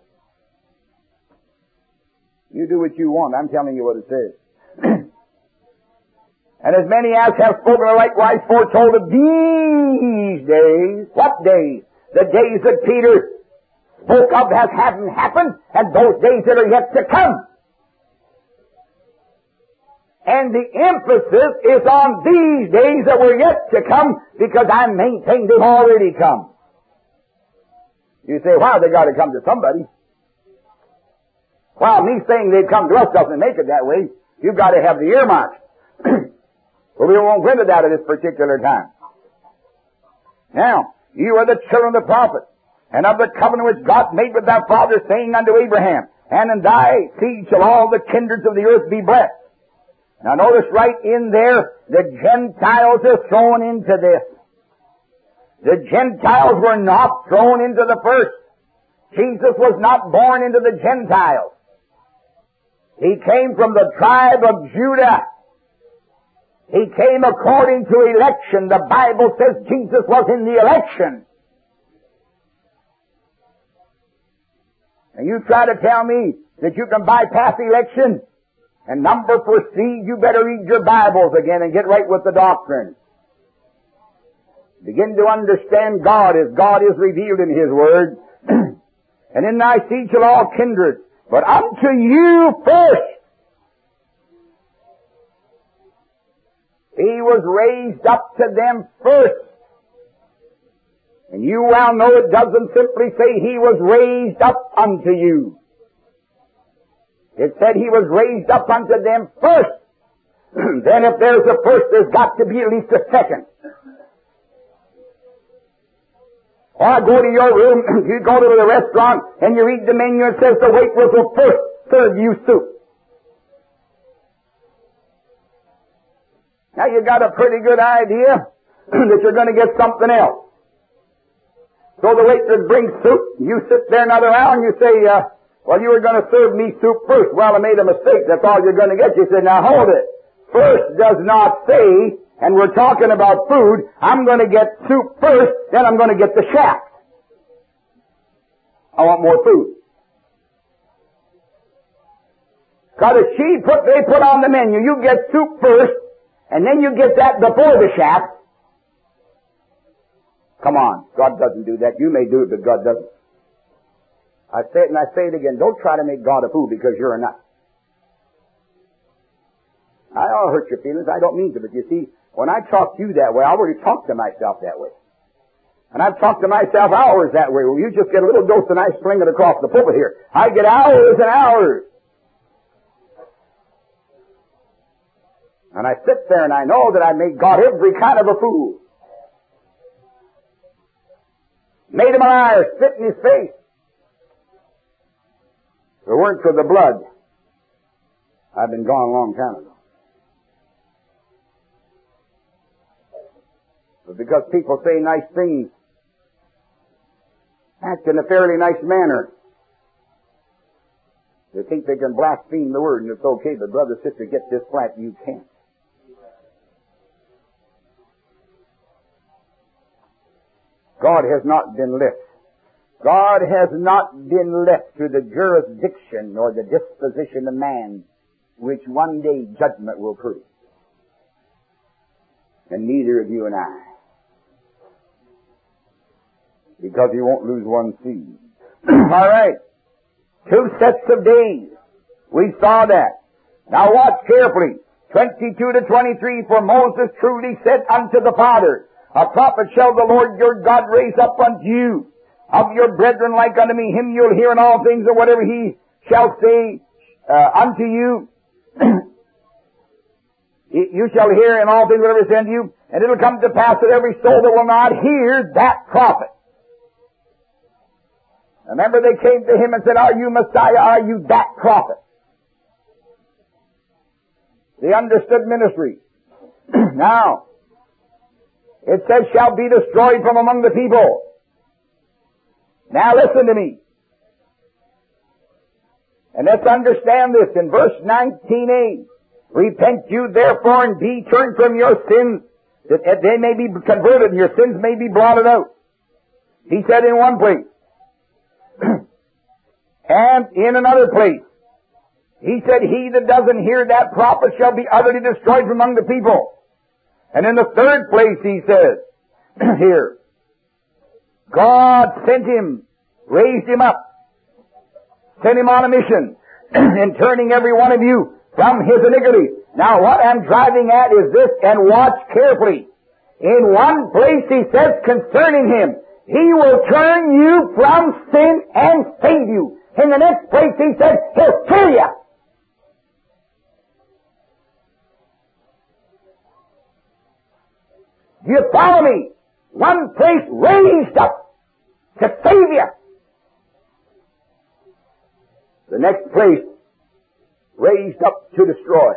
You do what you want. I'm telling you what it says. And as many as have spoken are likewise foretold of these days. What days? The days that Peter spoke of has hadn't happened, and those days that are yet to come. And the emphasis is on these days that were yet to come, because I maintain they've already come. You say, wow, they got to come to somebody. Well, me saying they've come to us doesn't make it that way. You've got to have the earmarks. But we won't go into that at this particular time. Now, you are the children of the prophet, and of the covenant which God made with thy father, saying unto Abraham, and in thy seed shall all the kindreds of the earth be blessed. Now notice right in there, the Gentiles are thrown into this. The Gentiles were not thrown into the first. Jesus was not born into the Gentiles. He came from the tribe of Judah. He came according to election. The Bible says Jesus was in the election. And you try to tell me that you can bypass election? And number for seed, you better read your Bibles again and get right with the doctrine. Begin to understand God as God is revealed in His Word. And in thy seed shall all kindred. But unto you first. He was raised up to them first. And you well know it doesn't simply say He was raised up unto you. It said He was raised up unto them first. Then if there's a first, there's got to be at least a second. Or I go to your room, you go to the restaurant, and you read the menu, and it says the waitress will first serve you soup. Now you got a pretty good idea that you're going to get something else. So the waitress brings soup, you sit there another hour, and you say, uh, well, you were going to serve me soup first. Well, I made a mistake, that's all you're going to get. You said, now hold it. First does not say, and we're talking about food, I'm going to get soup first, then I'm going to get the shaft. I want more food. Because if she put, they put on the menu, you get soup first, and then you get that before the shaft. Come on, God doesn't do that. You may do it, but God doesn't. I say it and I say it again. Don't try to make God a fool because you're a nut. I'll hurt your feelings. I don't mean to, but you see, when I talk to you that way, I already talk to myself that way. And I've talked to myself hours that way. Well, you just get a little dose and I sling it across the pulpit here. I get hours and hours. And I sit there and I know that I made God every kind of a fool. Made him a liar, spit in his face. If it weren't for the blood, I'd been gone a long time ago. But because people say nice things, act in a fairly nice manner, they think they can blaspheme the Word and it's okay, but brother, sister, get this flat, you can't. God has not been left. God has not been left to the jurisdiction or the disposition of man, which one day judgment will prove. And neither of you and I. Because you won't lose one seed. All right. Two sets of days. We saw that. Now watch carefully. twenty-two to twenty-three, for Moses truly said unto the fathers, a prophet shall the Lord your God raise up unto you. Of your brethren like unto me, him you'll hear in all things, or whatever he shall say uh, unto you. You shall hear in all things whatever he says unto you. And it'll come to pass that every soul that will not hear that prophet. Remember, they came to him and said, are you Messiah? Are you that prophet? They understood ministry. Now, it says, shall be destroyed from among the people. Now listen to me. And let's understand this in verse nineteen a. Repent you therefore and be turned from your sins, that they may be converted and your sins may be blotted out. He said in one place. And in another place, he said, he that doesn't hear that prophet shall be utterly destroyed from among the people. And in the third place he says, here, God sent him, raised him up, sent him on a mission, in turning every one of you from his iniquity. Now what I'm driving at is this, and watch carefully. In one place he says concerning him, he will turn you from sin and save you. In the next place he says, he'll kill you. Do you follow me? One place raised up to save you. The next place raised up to destroy.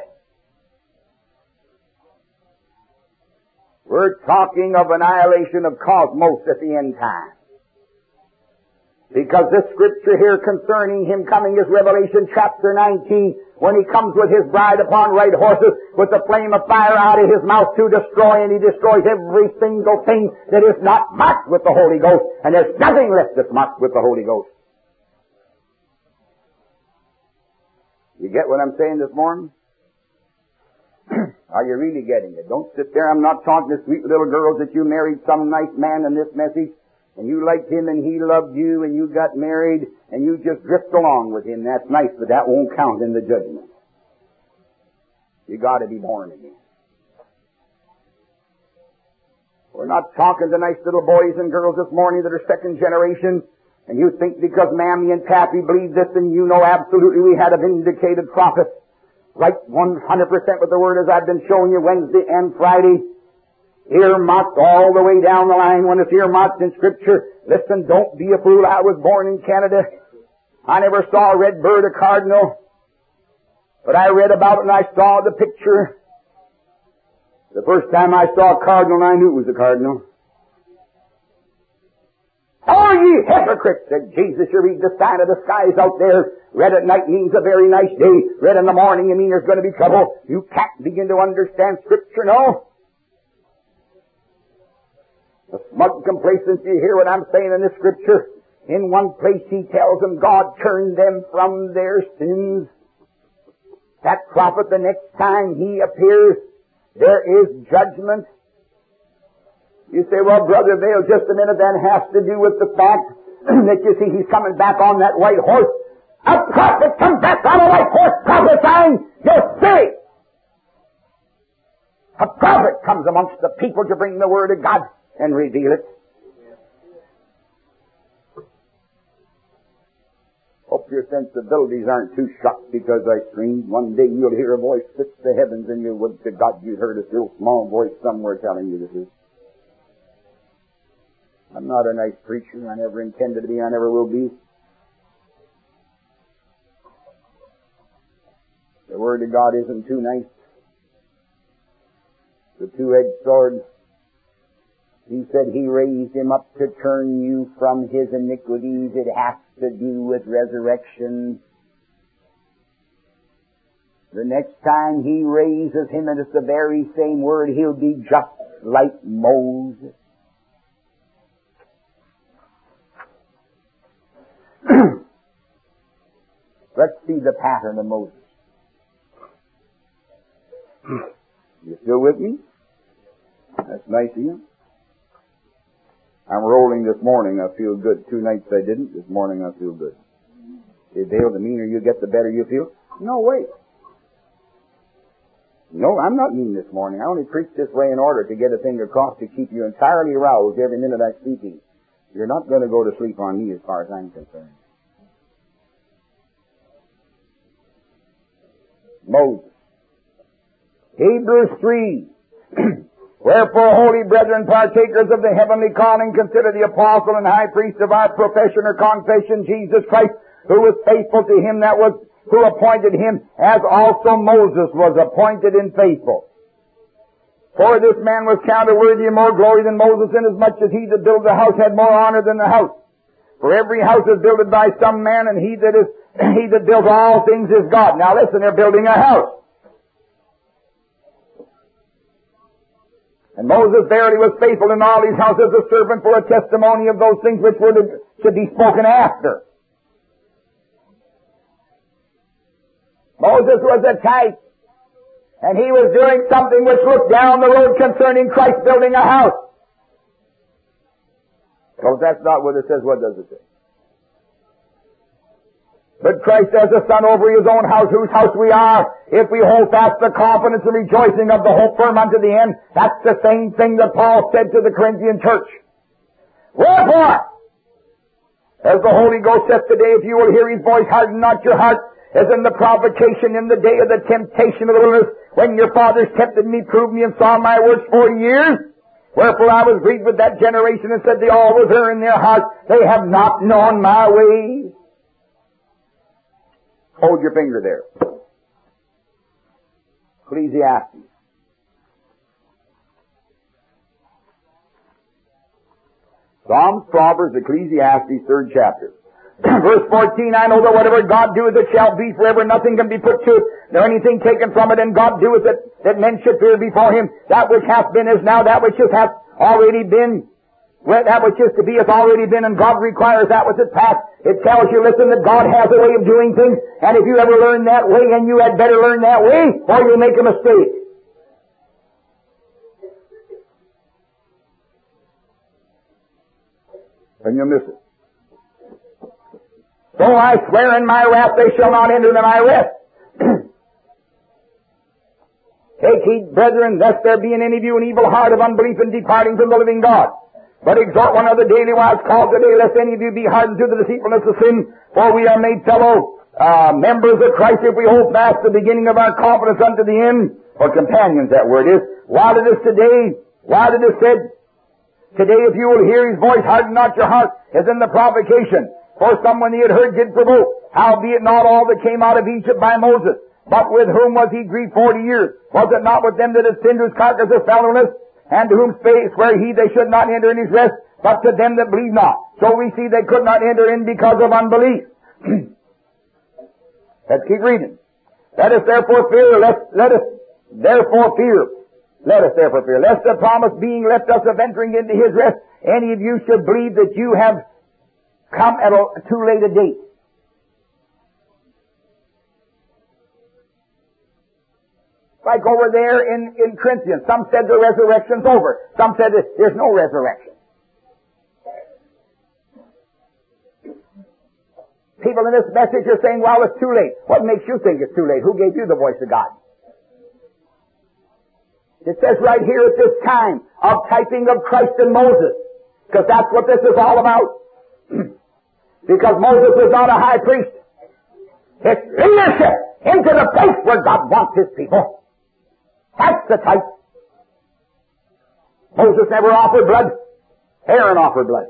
We're talking of annihilation of cosmos at the end time. Because this scripture here concerning him coming is Revelation chapter nineteen, when he comes with his bride upon white horses, with a flame of fire out of his mouth to destroy, and he destroys every single thing that is not marked with the Holy Ghost, and there's nothing left that's marked with the Holy Ghost. You get what I'm saying this morning? Are you really getting it? Don't sit there. I'm not talking to sweet little girls that you married some nice man in this message, and you liked him and he loved you and you got married and you just drift along with him. That's nice, but that won't count in the judgment. You gotta be born again. We're not talking to nice little boys and girls this morning that are second generation, and you think because Mammy and Pappy believe this and you know absolutely we had a vindicated prophet. Right one hundred percent with the Word as I've been showing you Wednesday and Friday. Earmarked all the way down the line when it's earmarked in Scripture. Listen, don't be a fool. I was born in Canada. I never saw a red bird, a cardinal. But I read about it and I saw the picture. The first time I saw a cardinal, I knew it was a cardinal. Oh, ye hypocrites, said Jesus, you read the sign of the skies out there. Red at night means a very nice day. Red in the morning, you mean there's going to be trouble. You can't begin to understand Scripture, no? The smug complacency, you hear what I'm saying in this Scripture? In one place he tells them God turned them from their sins. That prophet, the next time he appears, there is judgment. You say, well, Brother Vail, just a minute, that has to do with the fact that you see he's coming back on that white horse. A prophet comes back on a white horse prophesying. You're silly. A prophet comes amongst the people to bring the Word of God and reveal it. Hope your sensibilities aren't too shocked because I screamed. One day you'll hear a voice fits the heavens and you would to God you heard a still small voice somewhere telling you this is. I'm not a nice preacher. I never intended to be. I never will be. The Word of God isn't too nice. The two-edged sword. He said He raised Him up to turn you from his iniquities. It has to do with resurrection. The next time He raises Him, and it's the very same word, He'll be just like Moses. Let's see the pattern of Moses. You still with me? That's nice of you. I'm rolling this morning. I feel good. Two nights I didn't. This morning I feel good. Is Dale, the meaner you get, the better you feel? No way. No, I'm not mean this morning. I only preach this way in order to get a thing across to keep you entirely aroused every minute I'm speaking. You're not going to go to sleep on me as far as I'm concerned. Moses. Hebrews three. Wherefore, holy brethren, partakers of the heavenly calling, consider the apostle and high priest of our profession or confession, Jesus Christ, who was faithful to him that was, who appointed him, as also Moses was appointed and faithful. For this man was counted worthy of more glory than Moses, inasmuch as he that built the house had more honor than the house. For every house is builded by some man, and he that is, he that built all things is God. Now listen, they're building a house. And Moses verily was faithful in all these houses, a servant for a testimony of those things which were to, to be spoken after. Moses was a type, and he was doing something which looked down the road concerning Christ building a house. So if that's not what it says, what does it say? But Christ as a son over his own house, whose house we are, if we hold fast the confidence and rejoicing of the hope firm unto the end. That's the same thing that Paul said to the Corinthian church. Wherefore, as the Holy Ghost says today, if you will hear his voice, harden not your heart, as in the provocation in the day of the temptation of the wilderness, when your fathers tempted me, proved me, and saw my works forty years. Wherefore I was grieved with that generation, and said, they always err in their hearts, they have not known my ways. Hold your finger there. Ecclesiastes. Psalms, Proverbs, Ecclesiastes, third chapter. Verse fourteen, I know that whatever God doeth it shall be forever, nothing can be put to it, nor anything taken from it, and God doeth it, that men should fear before him. That which hath been is now, that which hath already been. Well, that which is to be has already been, and God requires that which is past. It tells you, listen, that God has a way of doing things, and if you ever learn that way, and you had better learn that way, or you'll make a mistake. And you'll miss it. So I swear in my wrath, they shall not enter into my rest. Take heed, brethren, lest there be in any of you an evil heart of unbelief in departing from the living God. But exhort one another daily while it's called today, lest any of you be hardened to the deceitfulness of sin. For we are made fellow uh, members of Christ if we hold fast the beginning of our confidence unto the end. Or companions, that word is. While it is today, while it is said, today if you will hear His voice, harden not your heart, as in the provocation. For someone he had heard did provoke. Howbeit not all that came out of Egypt by Moses. But with whom was he grieved forty years? Was it not with them that had sinned whose carcass of foulness? And to whom spake swear he they should not enter in his rest, but to them that believe not. So we see they could not enter in because of unbelief. Let's keep reading. Let us therefore fear, let, let us therefore fear, let us therefore fear, lest the promise being left us of entering into his rest, any of you should believe that you have come at a too late a date. Like over there in, in Corinthians. Some said the resurrection's over. Some said that there's no resurrection. People in this message are saying, well, it's too late. What makes you think it's too late? Who gave you the voice of God? It says right here at this time of typing of Christ and Moses. Because that's what this is all about. Because Moses was not a high priest. It's leadership into the place where God wants His people. That's the type. Moses never offered blood. Aaron offered blood.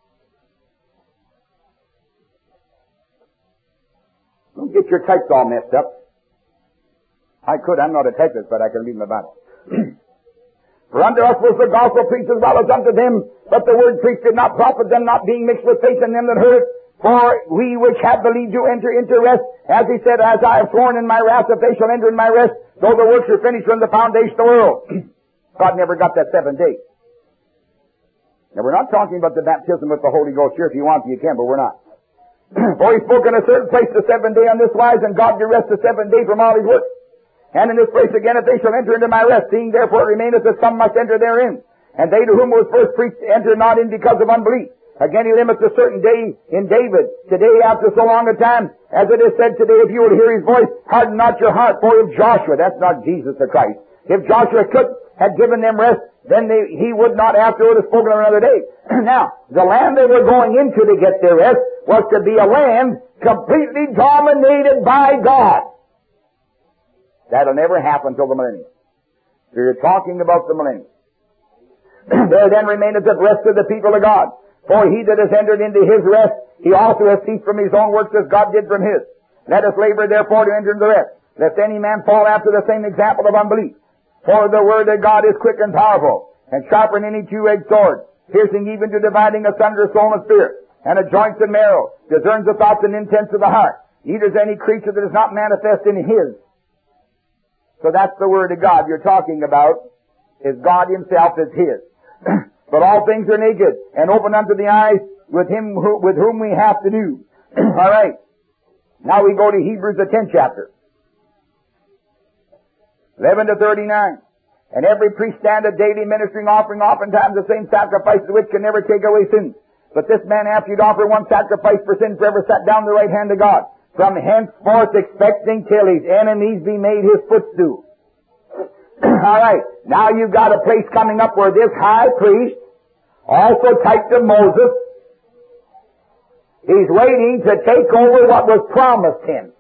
Don't get your types all messed up. I could, I'm not a typist, but I can read my Bible. For unto us was the gospel preached as well as unto them, but the word preached did not profit them, not being mixed with faith in them that heard it. For we which have believed do enter into rest, as he said, as I have sworn in my wrath that they shall enter in my rest, though the works are finished from the foundation of the world. God never got that seventh day. Now we're not talking about the baptism with the Holy Ghost here. If you want to, you can, but we're not. For he spoke in a certain place the seventh day on this wise, and God did rest the seventh day from all his works. And in this place again, if they shall enter into my rest, seeing therefore it remaineth that some must enter therein. And they to whom was first preached enter not in because of unbelief. Again, he limits a certain day in David. Today, after so long a time, as it is said today, if you will hear his voice, harden not your heart. For if Joshua, that's not Jesus the Christ, if Joshua could, had given them rest, then they, he would not afterward have spoken of another day. Now, the land they were going into to get their rest was to be a land completely dominated by God. That'll never happen till the millennium. So you're talking about the millennium. There then remaineth the rest of the people of God. For he that has entered into his rest, he also has ceased from his own works as God did from his. Let us labor therefore to enter into the rest, lest any man fall after the same example of unbelief. For the word of God is quick and powerful, and sharper than any two-edged sword, piercing even to dividing asunder soul and spirit, and of joints and marrow, discerns the thoughts and intents of the heart. Neither is any creature that is not manifest in his. So that's the word of God you're talking about, is God himself is his. But all things are naked and open unto the eyes with him who, with whom we have to do. All right. Now we go to Hebrews, the tenth chapter. eleven to thirty-nine. And every priest standeth daily ministering, offering oftentimes the same sacrifices which can never take away sins. But this man, after he'd offered one sacrifice for sin forever, sat down to the right hand of God. From henceforth expecting till his enemies be made his footstool. All right. Now you've got a place coming up where this high priest, also typed of Moses, he's waiting to take over what was promised him.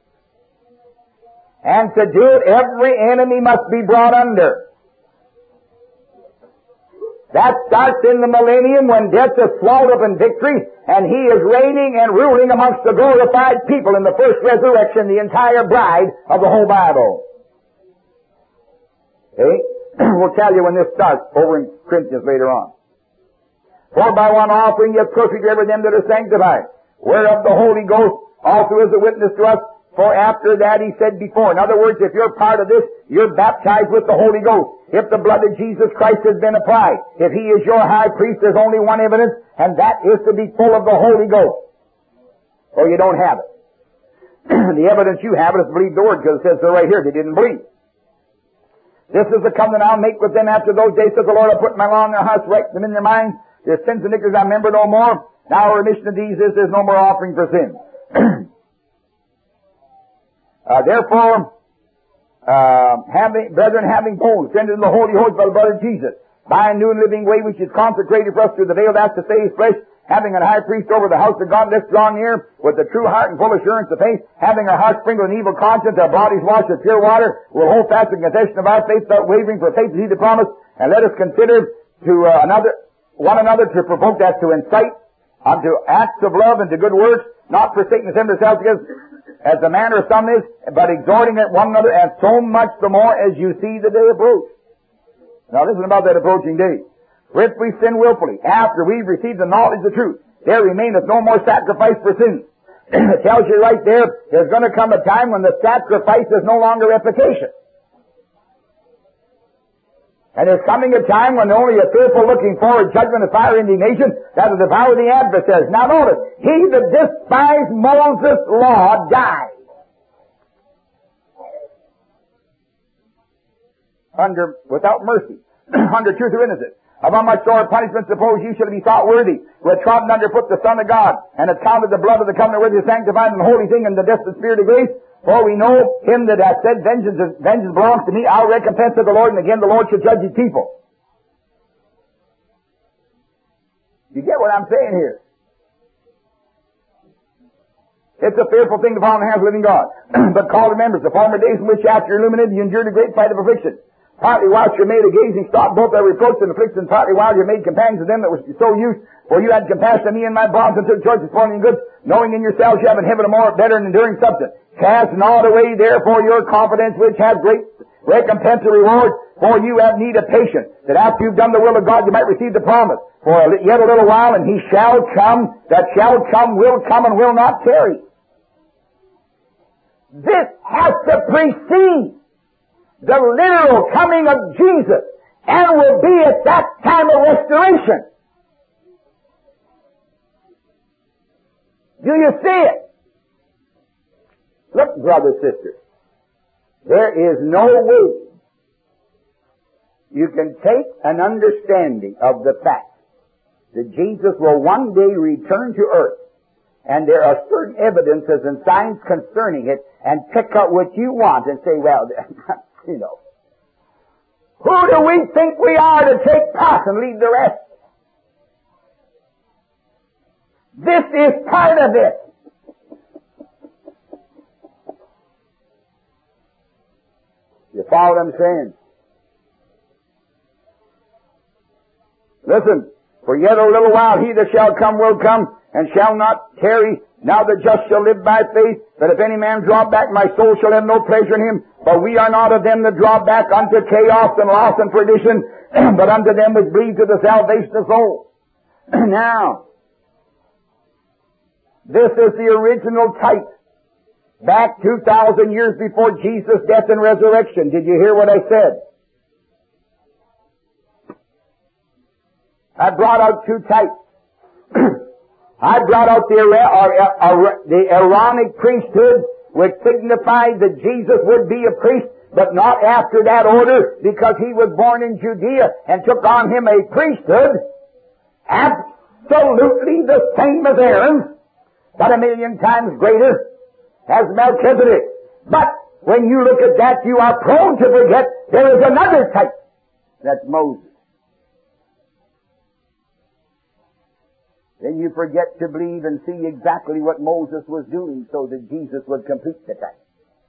And to do it, every enemy must be brought under. That starts in the millennium when death is swallowed up in victory, and he is reigning and ruling amongst the glorified people in the first resurrection, the entire bride of the whole Bible. Okay? We'll tell you when this starts over in Corinthians later on. For by one offering he hath purified every them that are sanctified, whereof the Holy Ghost also is a witness to us. For after that he said before. In other words, if you're part of this, you're baptized with the Holy Ghost. If the blood of Jesus Christ has been applied, if He is your high priest, there's only one evidence, and that is to be full of the Holy Ghost. Or you don't have it. The evidence you have is to believe the Word, because it says so right here, they didn't believe. This is the covenant I'll make with them after those days, says the Lord. I'll put my law in their hearts, write them in their minds. Their sins and iniquities I remember no more. Now a remission of these is there's no more offering for sin. uh, therefore, uh, having, brethren, having boldness, entered in the holy holies by the blood of Jesus, by a new and living way which is consecrated for us through the veil, that's to save His flesh, having a high priest over the house of God, let's draw near with a true heart and full assurance of faith, having our hearts sprinkled in evil conscience, our bodies washed with pure water, we'll hold fast the confession of our faith without wavering, for faith is He that promised, and let us consider to uh, another, one another to provoke, that to incite unto acts of love and to good works, not forsaking themselves together, as the manner of some is, but exhorting at one another, and so much the more as you see the day approach. Now listen about that approaching day. For if we sin willfully, after we've received the knowledge of the truth, there remaineth no more sacrifice for sins. It tells you right there, there's going to come a time when the sacrifice is no longer efficacious. And there's coming a time when only a fearful looking forward judgment of fire indignation that will devour the adversaries. Now notice, he that despised Moses' law died. Under, without mercy, under truth or innocence. Of how much sore punishment suppose you should be thought worthy, who had trodden under foot the Son of God, and had counted the blood of the covenant worthy of sanctified and holy thing, and the death of the Spirit of grace? For we know Him that hath said, vengeance, is, vengeance belongs to me, I'll recompense to the Lord, and again the Lord shall judge His people. You get what I'm saying here? It's a fearful thing to fall in the hands of the living God. But call to remembrance the former days in which after illuminated you endured a great fight of affliction. Partly whilst you're made a gazing stock, both their reproach and affliction, partly while you're made companions of them that were so used, for you had compassion on me and my bonds, and took choice of spoiling goods, knowing in yourselves you have in heaven a more better and enduring substance. Cast not away therefore your confidence, which has great recompense and reward, for you have need of patience, that after you've done the will of God you might receive the promise. For yet a little while, and He shall come, that shall come, will come, and will not tarry. This has to precede the literal coming of Jesus, and will be at that time of restoration. Do you see it? Look, brothers, sisters, there is no way you can take an understanding of the fact that Jesus will one day return to earth, and there are certain evidences and signs concerning it, and pick out what you want and say, well, you know, who do we think we are to take part and lead the rest? This is part of it. You follow what I'm saying? Listen, for yet a little while he that shall come will come, and shall not tarry. Now the just shall live by faith. But if any man draw back, my soul shall have no pleasure in him. For we are not of them that draw back unto chaos and loss and perdition, but unto them which believe to the salvation of souls. Now, this is the original type. Back two thousand years before Jesus' death and resurrection. Did you hear what I said? I brought out two types. I brought out the, the Aaronic priesthood, which signified that Jesus would be a priest, but not after that order, because He was born in Judea and took on Him a priesthood absolutely the same as Aaron's, but a million times greater as Melchizedek. But when you look at that, you are prone to forget there is another type. That's Moses. Then you forget to believe and see exactly what Moses was doing so that Jesus would complete the task.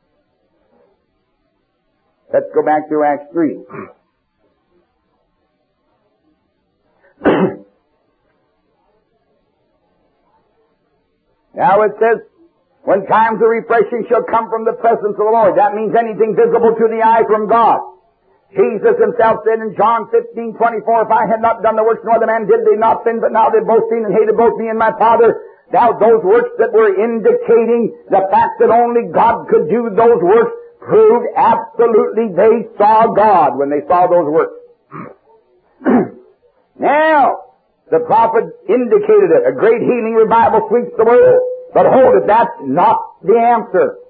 Let's go back to Acts three. Now it says, when times of refreshing shall come from the presence of the Lord. That means anything visible to the eye from God. Jesus Himself said in John fifteen twenty-four, if I had not done the works no other man did, they not sin, but now they both seen and hated both me and my Father. Now those works that were indicating the fact that only God could do those works proved absolutely they saw God when they saw those works. Now, the prophet indicated it. A great healing revival sweeps the world. But hold it, that's not the answer.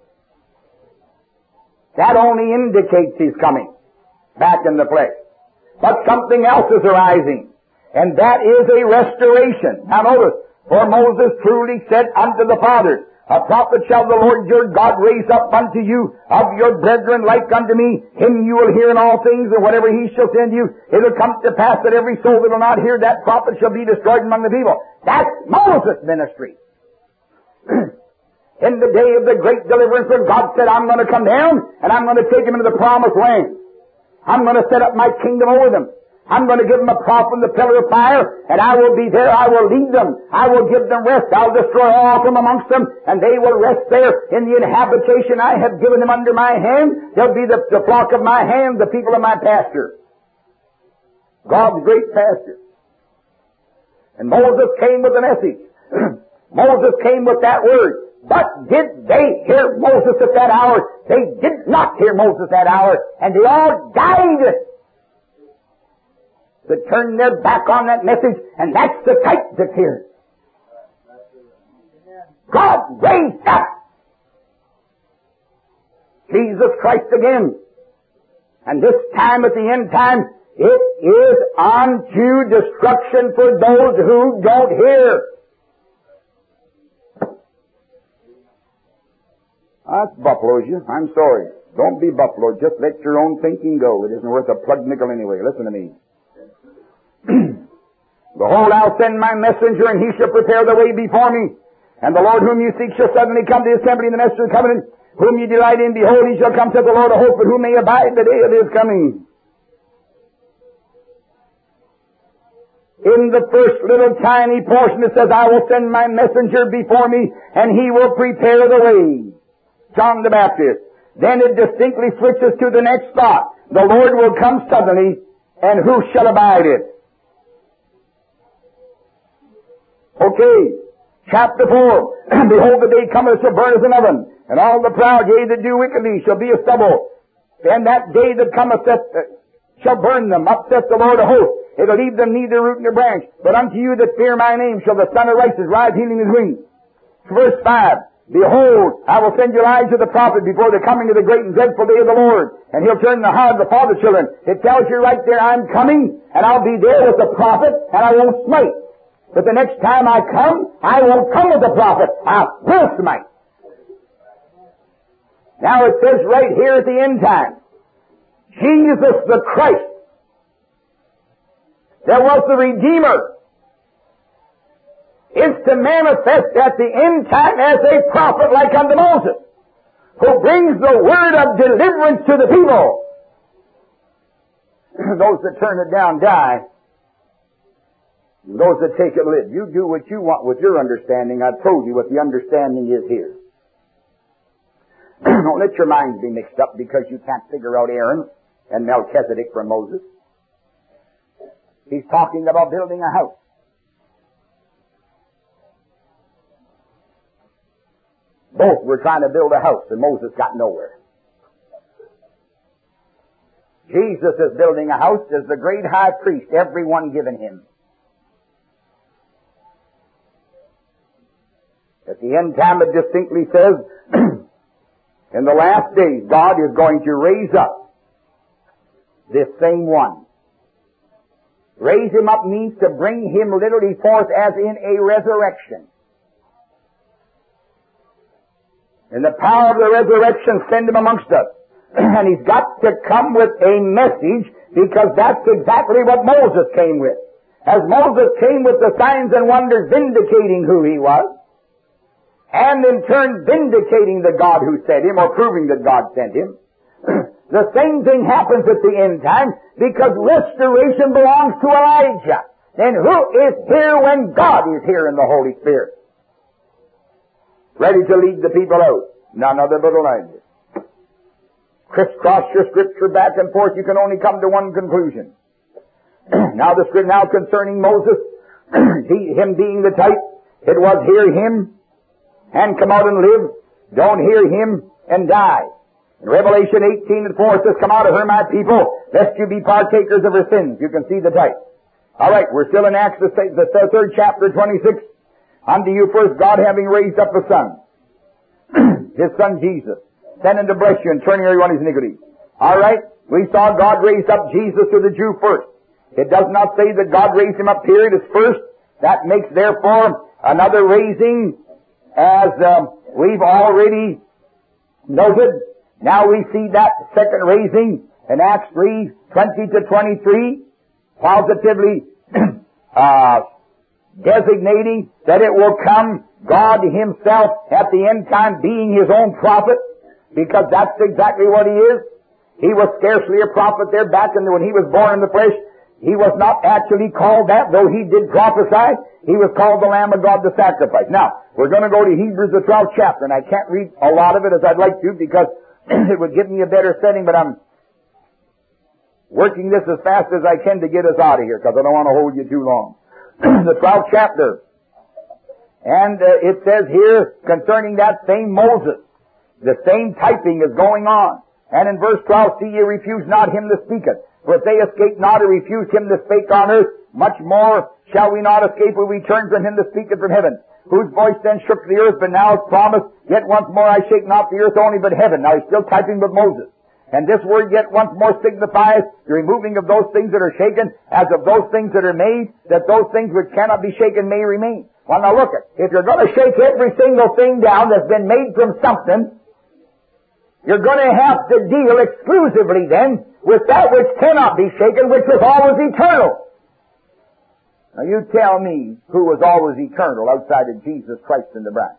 That only indicates He's coming back in the flesh. But something else is arising, and that is a restoration. Now notice, for Moses truly said unto the fathers, a prophet shall the Lord your God raise up unto you of your brethren like unto me. Him you will hear in all things, and whatever He shall send you, it will come to pass that every soul that will not hear that prophet shall be destroyed among the people. That's Moses' ministry. In the day of the great deliverance when God said, I'm going to come down and I'm going to take them into the promised land. I'm going to set up my kingdom over them. I'm going to give them a prophet in the pillar of fire, and I will be there. I will lead them. I will give them rest. I'll destroy all from amongst them, and they will rest there in the inhabitation I have given them under my hand. They'll be the, the flock of my hand, the people of my pasture. God's great pasture. And Moses came with a message. Moses came with that word. But did they hear Moses at that hour? They did not hear Moses that hour, and they all died. They turned their back on that message, and that's the type that's here. God raised up Jesus Christ again. And this time at the end time, it is unto destruction for those who don't hear. That's buffaloes you. I'm sorry. Don't be buffalo. Just let your own thinking go. It isn't worth a plug nickel anyway. Listen to me. Behold, I'll send my messenger, and he shall prepare the way before me. And the Lord whom you seek shall suddenly come to His temple in the midst of the covenant. Whom you delight in, behold, He shall come, saith the Lord of hosts, but who may abide the day of His coming? In the first little tiny portion it says, I will send my messenger before me, and he will prepare the way. John the Baptist. Then it distinctly switches to the next thought. The Lord will come suddenly, and who shall abide it? Okay, chapter four. Behold, the day cometh shall burn as an oven, and all the proud, yea, that do wickedly, shall be as stubble. And that day that cometh that, uh, shall burn them, up saith the Lord of hosts. It'll leave them neither root nor branch. But unto you that fear my name shall the Son of Righteousness rise healing his wings. Verse five. Behold, I will send Elijah the prophet before the coming of the great and dreadful day of the Lord, and he'll turn the heart of the father children. It tells you right there, I'm coming, and I'll be there with the prophet, and I won't smite. But the next time I come, I won't come with the prophet. I will smite. Now it says right here at the end time, Jesus the Christ. There was the Redeemer. Is to manifest at the end time as a prophet like unto Moses, who brings the word of deliverance to the people. Those that turn it down die. Those that take it live. You do what you want with your understanding. I've told you what the understanding is here. Don't let your minds be mixed up because you can't figure out Aaron and Melchizedek from Moses. He's talking about building a house. Both were trying to build a house, and Moses got nowhere. Jesus is building a house as the great high priest, everyone given him. At the end time it distinctly says, in the last days God is going to raise up this same one. Raise him up means to bring him literally forth as in a resurrection. In the power of the resurrection, send him amongst us. And he's got to come with a message, because that's exactly what Moses came with. As Moses came with the signs and wonders vindicating who he was, and in turn vindicating the God who sent him, or proving that God sent him, the same thing happens at the end time, because restoration belongs to Elijah. Then who is here when God is here in the Holy Spirit? Ready to lead the people out. None other but Elijah. Crisscross your scripture back and forth, you can only come to one conclusion. now the scripture now concerning Moses, he, him being the type, It was hear him and come out and live. Don't hear him and die. In Revelation eighteen and four it says, come out of her, my people, lest you be partakers of her sins. You can see the type. All right, we're still in Acts, the, the third chapter, twenty-six. Unto you first God having raised up a son, his son Jesus, sent him to bless you and turning everyone his iniquity. All right, we saw God raised up Jesus to the Jew first. It does not say that God raised him up, period, as first. That makes, therefore, another raising, as uh, we've already noted. Now we see that second raising in Acts three, twenty to twenty-three, positively uh, designating that it will come God himself at the end time being his own prophet, because that's exactly what he is. He was scarcely a prophet there back in the, when he was born in the flesh. He was not actually called that, though he did prophesy. He was called the Lamb of God, the sacrifice. Now, we're going to go to Hebrews, the twelfth chapter, and I can't read a lot of it as I'd like to because it would give me a better setting, but I'm working this as fast as I can to get us out of here because I don't want to hold you too long. The twelfth chapter. And uh, it says here concerning that same Moses, the same typing is going on. And in verse twelve, see ye refuse not him that speaketh. For if they escape not or refuse him that spake on earth, much more shall we not escape when we turn from him that speaketh from heaven. Whose voice then shook the earth, but now is promised, yet once more I shake not the earth only but heaven. Now he's still typing with Moses. And this word yet once more signifies the removing of those things that are shaken, as of those things that are made, that those things which cannot be shaken may remain. Well, now look at, if you're going to shake every single thing down that's been made from something, you're going to have to deal exclusively then with that which cannot be shaken, which is always eternal. Now you tell me who was always eternal outside of Jesus Christ and the bride.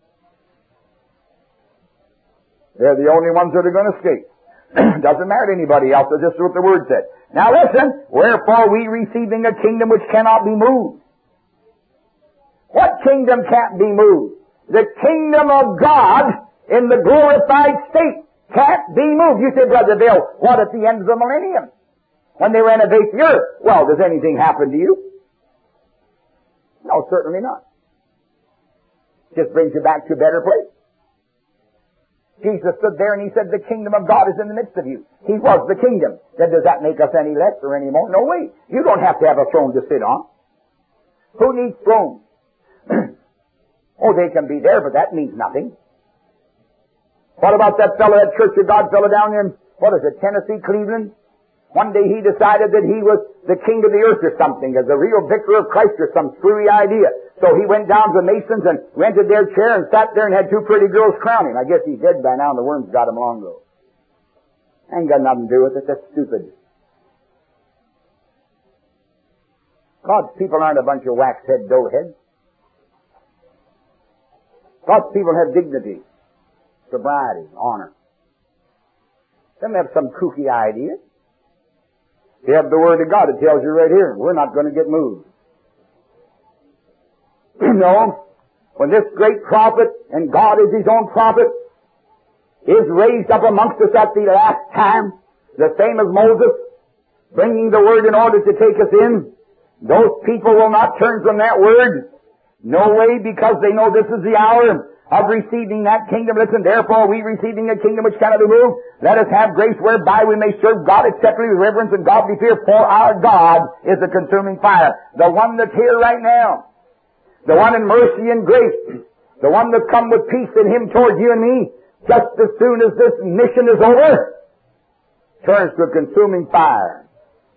They're the only ones that are going to escape. Doesn't matter to anybody else, that's just what the Word said. Now listen, wherefore we receiving a kingdom which cannot be moved. What kingdom can't be moved? The kingdom of God in the glorified state can't be moved. You say, Brother Bill, what at the end of the millennium? When they renovate the earth? Well, does anything happen to you? No, certainly not. Just brings you back to a better place. Jesus stood there and he said, the kingdom of God is in the midst of you. He was the kingdom. Then does that make us any less or any more? No way. You don't have to have a throne to sit on. Who needs thrones? Oh, they can be there, but that means nothing. What about that fellow, that Church of God fellow down there in, what is it, Tennessee, Cleveland? One day he decided that he was the king of the earth or something, as a real vicar of Christ or some screwy idea. So he went down to the Masons and rented their chair and sat there and had two pretty girls crown him. I guess he's dead by now and the worms got him long ago. Ain't got nothing to do with it. That's stupid. God's people aren't a bunch of wax-head doughheads. God's people have dignity, sobriety, honor. They don't have some kooky idea. You have the Word of God. It tells you right here, we're not going to get moved. No. When this great prophet, and God is his own prophet, is raised up amongst us at the last time, the same as Moses, bringing the Word in order to take us in, those people will not turn from that Word. No way, because they know this is the hour of receiving that kingdom. Listen, therefore we receiving a kingdom which cannot be moved, let us have grace whereby we may serve God acceptably with reverence and godly fear, for our God is a consuming fire. The one that's here right now, the one in mercy and grace, the one that's come with peace in him toward you and me, just as soon as this mission is over, turns to a consuming fire.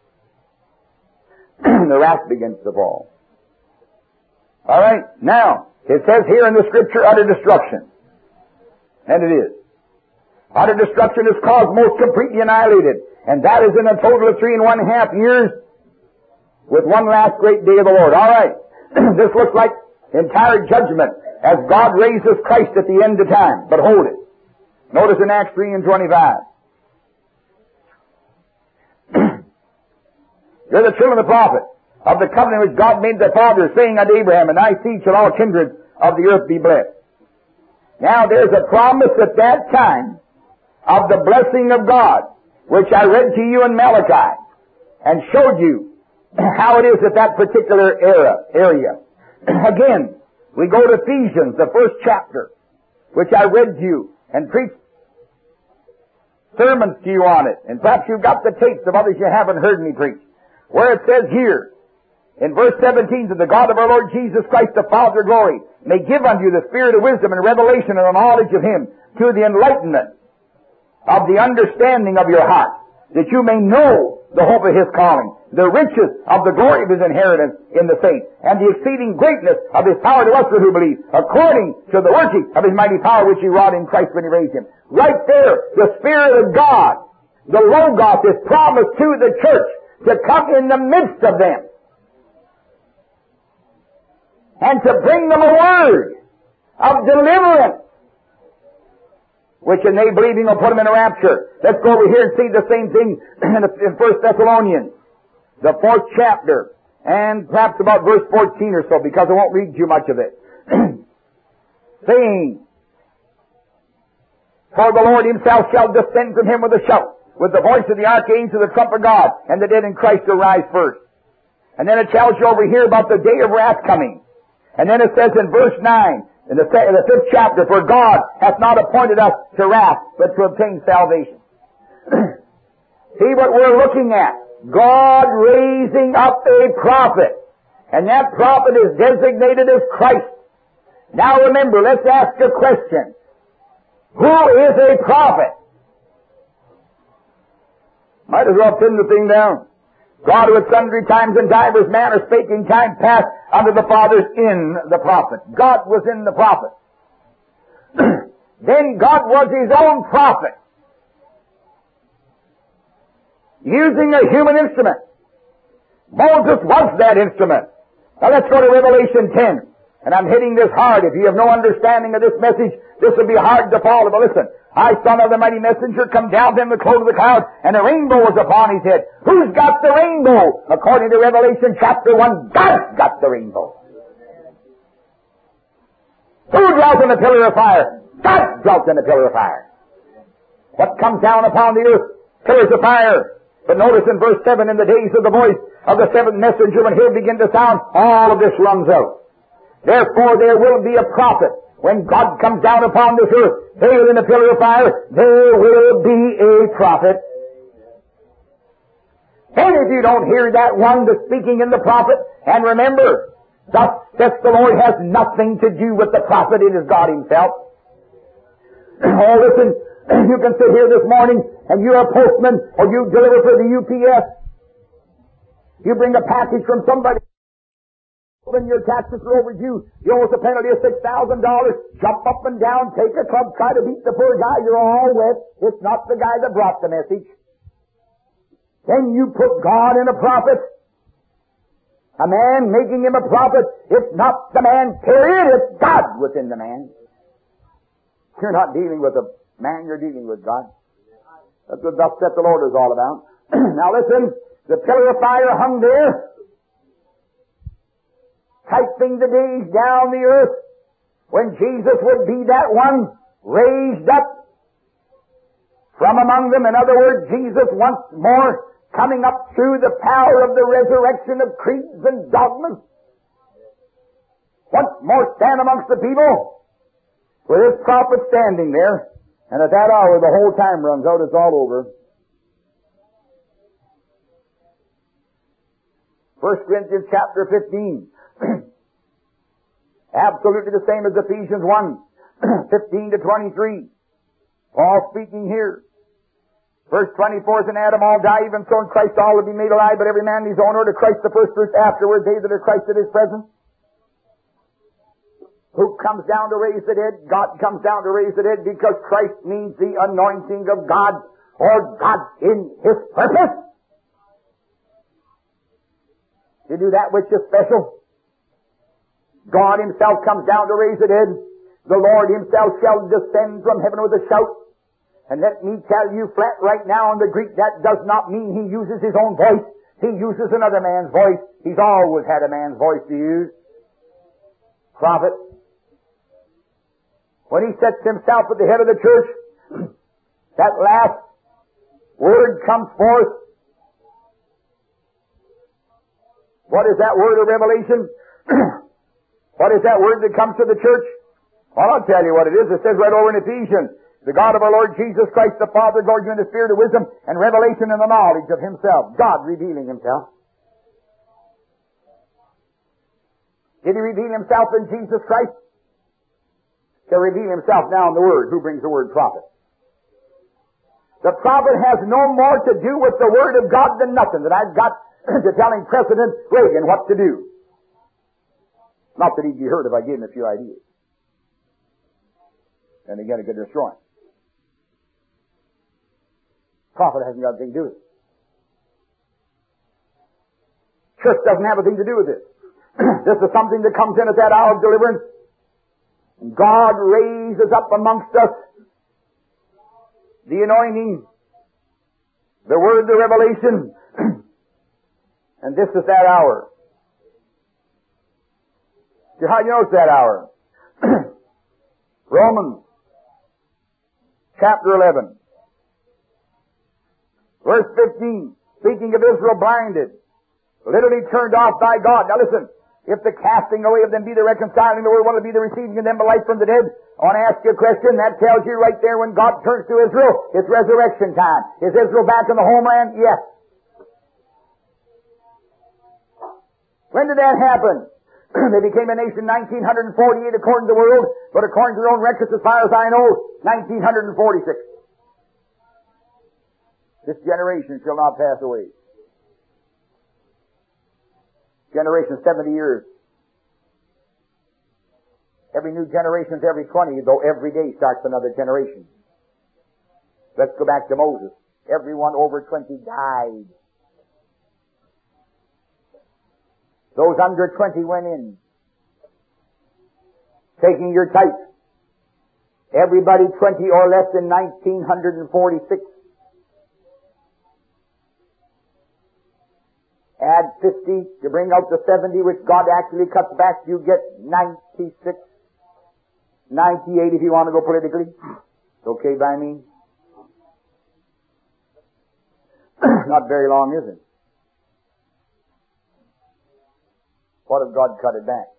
The wrath begins to fall. All right, now, it says here in the Scripture, utter destruction. And it is. Utter destruction is caused most completely annihilated. And that is in a total of three and one half years with one last great day of the Lord. All right. This looks like entire judgment as God raises Christ at the end of time. But hold it. Notice in Acts three and twenty-five. You're the children of the prophet, of the covenant which God made the fathers, saying unto Abraham, and thy seed shall all kindreds of the earth be blessed. Now there's a promise at that time of the blessing of God, which I read to you in Malachi, and showed you how it is at that particular era, area. Again, we go to Ephesians, the first chapter, which I read to you and preached sermons to you on it. And perhaps you've got the tapes of others you haven't heard me preach. Where it says here, in verse seventeen, that the God of our Lord Jesus Christ, the Father of glory, may give unto you the spirit of wisdom and revelation and the knowledge of Him, to the enlightenment of the understanding of your heart, that you may know the hope of His calling, the riches of the glory of His inheritance in the saints, and the exceeding greatness of His power to us who believe, according to the working of His mighty power which He wrought in Christ when He raised Him. Right there, the Spirit of God, the Logos, is promised to the church to come in the midst of them and to bring them a word of deliverance, which in they believing will put them in a rapture. Let's go over here and see the same thing in First Thessalonians, the fourth chapter, and perhaps about verse fourteen or so, because I won't read too much of it. Saying, for the Lord Himself shall descend from Him with a shout, with the voice of the archangel, the trump of God, and the dead in Christ will rise first. And then it tells you over here about the day of wrath coming. And then it says in verse nine, in the, in the fifth chapter, for God hath not appointed us to wrath, but to obtain salvation. See what we're looking at. God raising up a prophet. And that prophet is designated as Christ. Now remember, let's ask a question. Who is a prophet? Might as well pin the thing down. God, who at sundry times and divers manners spake in time past unto the fathers in the prophet. God was in the prophet. Then God was His own prophet, using a human instrument. Moses was that instrument. Now let's go to Revelation ten. And I'm hitting this hard. If you have no understanding of this message, this will be hard to follow. But listen, I saw another mighty messenger come down from the cloud of the cloud, and a rainbow was upon his head. Who's got the rainbow? According to Revelation chapter one, God's got the rainbow. Who dwelt in the pillar of fire? God dwelt in the pillar of fire. What comes down upon the earth? Pillars of fire. But notice in verse seven, in the days of the voice of the seventh messenger, when he'll begin to sound, all of this runs out. Therefore there will be a prophet. When God comes down upon this earth, veiled in a pillar of fire, there will be a prophet. And if you don't hear that one that's speaking in the prophet, and remember, thus says the Lord has nothing to do with the prophet, it is God Himself. Oh, listen, you can sit here this morning, and you're a postman, or you deliver for the U P S. You bring a package from somebody, when your taxes are overdue, you owe us a penalty of six thousand dollars. Jump up and down, take a club, try to beat the poor guy. You're all wet. It's not the guy that brought the message. Then you put God in a prophet. A man making him a prophet. It's not the man, period. It's God within the man. You're not dealing with a man, you're dealing with God. That's what thus saith the Lord is all about. Now listen, the pillar of fire hung there, typing the days down the earth when Jesus would be that one raised up from among them. In other words, Jesus once more coming up through the power of the resurrection of creeds and dogmas. Once more stand amongst the people with His prophet standing there. And at that hour the whole time runs out, it's all over. First Corinthians chapter fifteen. Absolutely the same as Ephesians one, fifteen to twenty-three. Paul speaking here. Verse twenty-four, in Adam all die, even so in Christ all will be made alive, but every man in his own order, Christ the first, first afterward, they that are Christ at His presence. Who comes down to raise the dead? God comes down to raise the dead because Christ means the anointing of God, or God in His purpose. To do that which is special. God Himself comes down to raise the dead. The Lord Himself shall descend from heaven with a shout. And let me tell you flat right now, in the Greek, that does not mean He uses His own voice. He uses another man's voice. He's always had a man's voice to use. Prophet. When He sets Himself at the head of the church, that last word comes forth. What is that word of revelation? What is that word that comes to the church? Well, I'll tell you what it is. It says right over in Ephesians, the God of our Lord Jesus Christ, the Father, guard you in the spirit of wisdom and revelation in the knowledge of Himself. God revealing Himself. Did He reveal Himself in Jesus Christ? He'll reveal Himself now in the Word. Who brings the word? Prophet. The prophet has no more to do with the Word of God than nothing that I've got to telling President Reagan what to do. Not that he'd be hurt if I gave him a few ideas. And again, it could destroy him. Prophet hasn't got anything to do with it. Church doesn't have a thing to do with this. This is something that comes in at that hour of deliverance. God raises up amongst us the anointing, the word, the revelation, and this is that hour. How do you know it's that hour? Romans chapter eleven, verse fifteen, speaking of Israel blinded, literally turned off by God. Now listen, if the casting away of them be the reconciling the world, what will be the receiving of them by life from the dead? I want to ask you a question. That tells you right there when God turns to Israel, it's resurrection time. Is Israel back in the homeland? Yes. When did that happen? They became a nation nineteen forty-eight according to the world, but according to their own records, as far as I know, nineteen forty-six. This generation shall not pass away. Generation seventy years. Every new generation is every twenty, though every day starts another generation. Let's go back to Moses. Everyone over twenty died. Those under twenty went in. Taking your type. Everybody twenty or less in nineteen forty-six. Add fifty to bring out the seventy, which God actually cuts back, you get ninety-six. ninety-eight if you want to go politically. It's okay by me. Not very long, is it? What if God cut it back?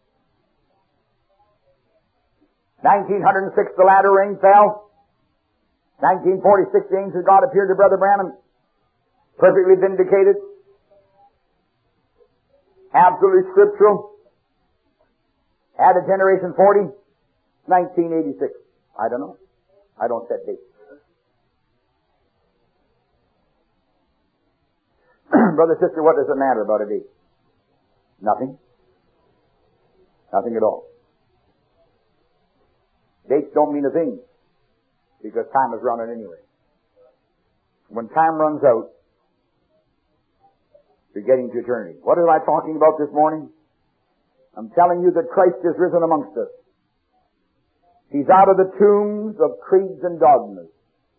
nineteen oh six, the latter rain fell. nineteen forty-six, the angel of God appeared to Brother Branham. Perfectly vindicated. Absolutely scriptural. Add a generation forty. nineteen eighty-six. I don't know. I don't set dates. Brother, sister, what does it matter about a date? Nothing. Nothing at all. Dates don't mean a thing, because time is running anyway. When time runs out, you're getting to eternity. What am I talking about this morning? I'm telling you that Christ is risen amongst us. He's out of the tombs of creeds and dogmas.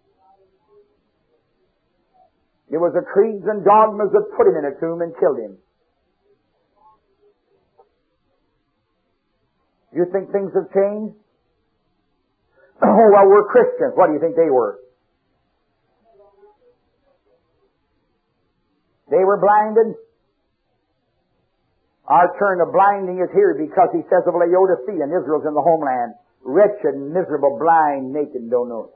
It was the creeds and dogmas that put him in a tomb and killed him. You think things have changed? Oh, well, we're Christians. What do you think they were? They were blinded. Our turn of blinding is here because he says of Laodicea, and Israel's in the homeland, wretched, miserable, blind, naked, don't know it.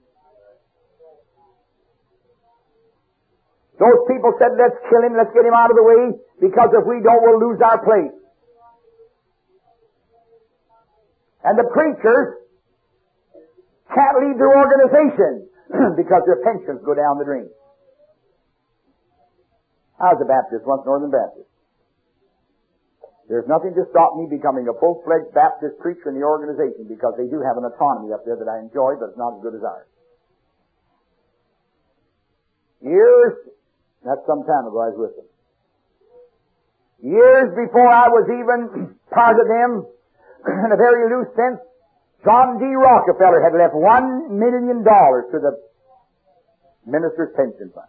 Those people said, let's kill him, let's get him out of the way, because if we don't, we'll lose our place. And the preachers can't lead their organization because their pensions go down the drain. I was a Baptist once, Northern Baptist. There's nothing to stop me becoming a full-fledged Baptist preacher in the organization because they do have an autonomy up there that I enjoy, but it's not as good as ours. Years, that's some time ago I was with them. Years before I was even part of them, in a very loose sense, John D. Rockefeller had left one million dollars to the minister's pension fund.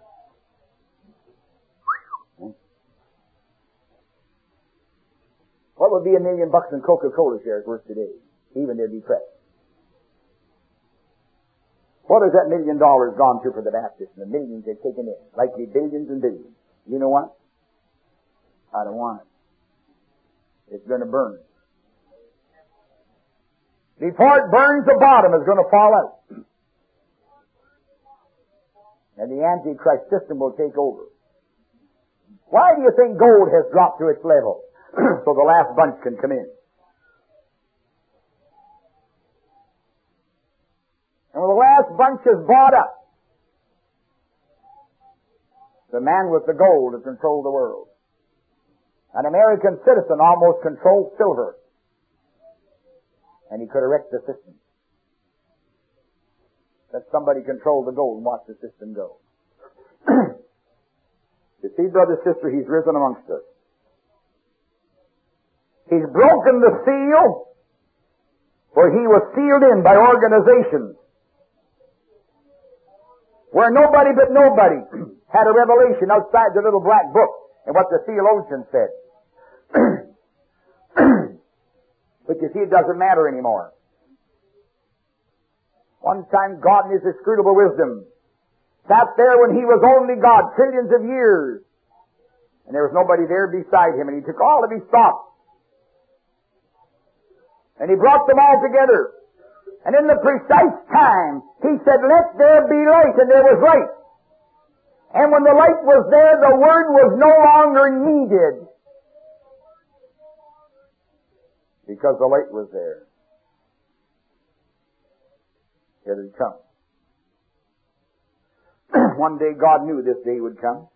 What would be a million bucks in Coca-Cola shares worth today? Even they'd be pressed. What has that million dollars gone to for the Baptists and the millions they've taken in? Likely billions and billions. You know what? I don't want it. It's going to burn. before it burns, the bottom is going to fall out. And the Antichrist system will take over. Why do you think gold has dropped to its level? So the last bunch can come in. And when the last bunch is bought up, the man with the gold has controlled the world. An American citizen almost controlled silver. And he could have wrecked the system. Let somebody control the gold and watch the system go. You see, brother, sister, he's risen amongst us. He's broken the seal, for he was sealed in by organizations where nobody but nobody had a revelation outside the little black book and what the theologian said. But you see, it doesn't matter anymore. One time God in His inscrutable wisdom sat there when He was only God, trillions of years, and there was nobody there beside Him, and He took all of His thoughts, and He brought them all together. And in the precise time, He said, "Let there be light," and there was light. And when the light was there, the Word was no longer needed, because the light was there. It had come. One day God knew this day would come.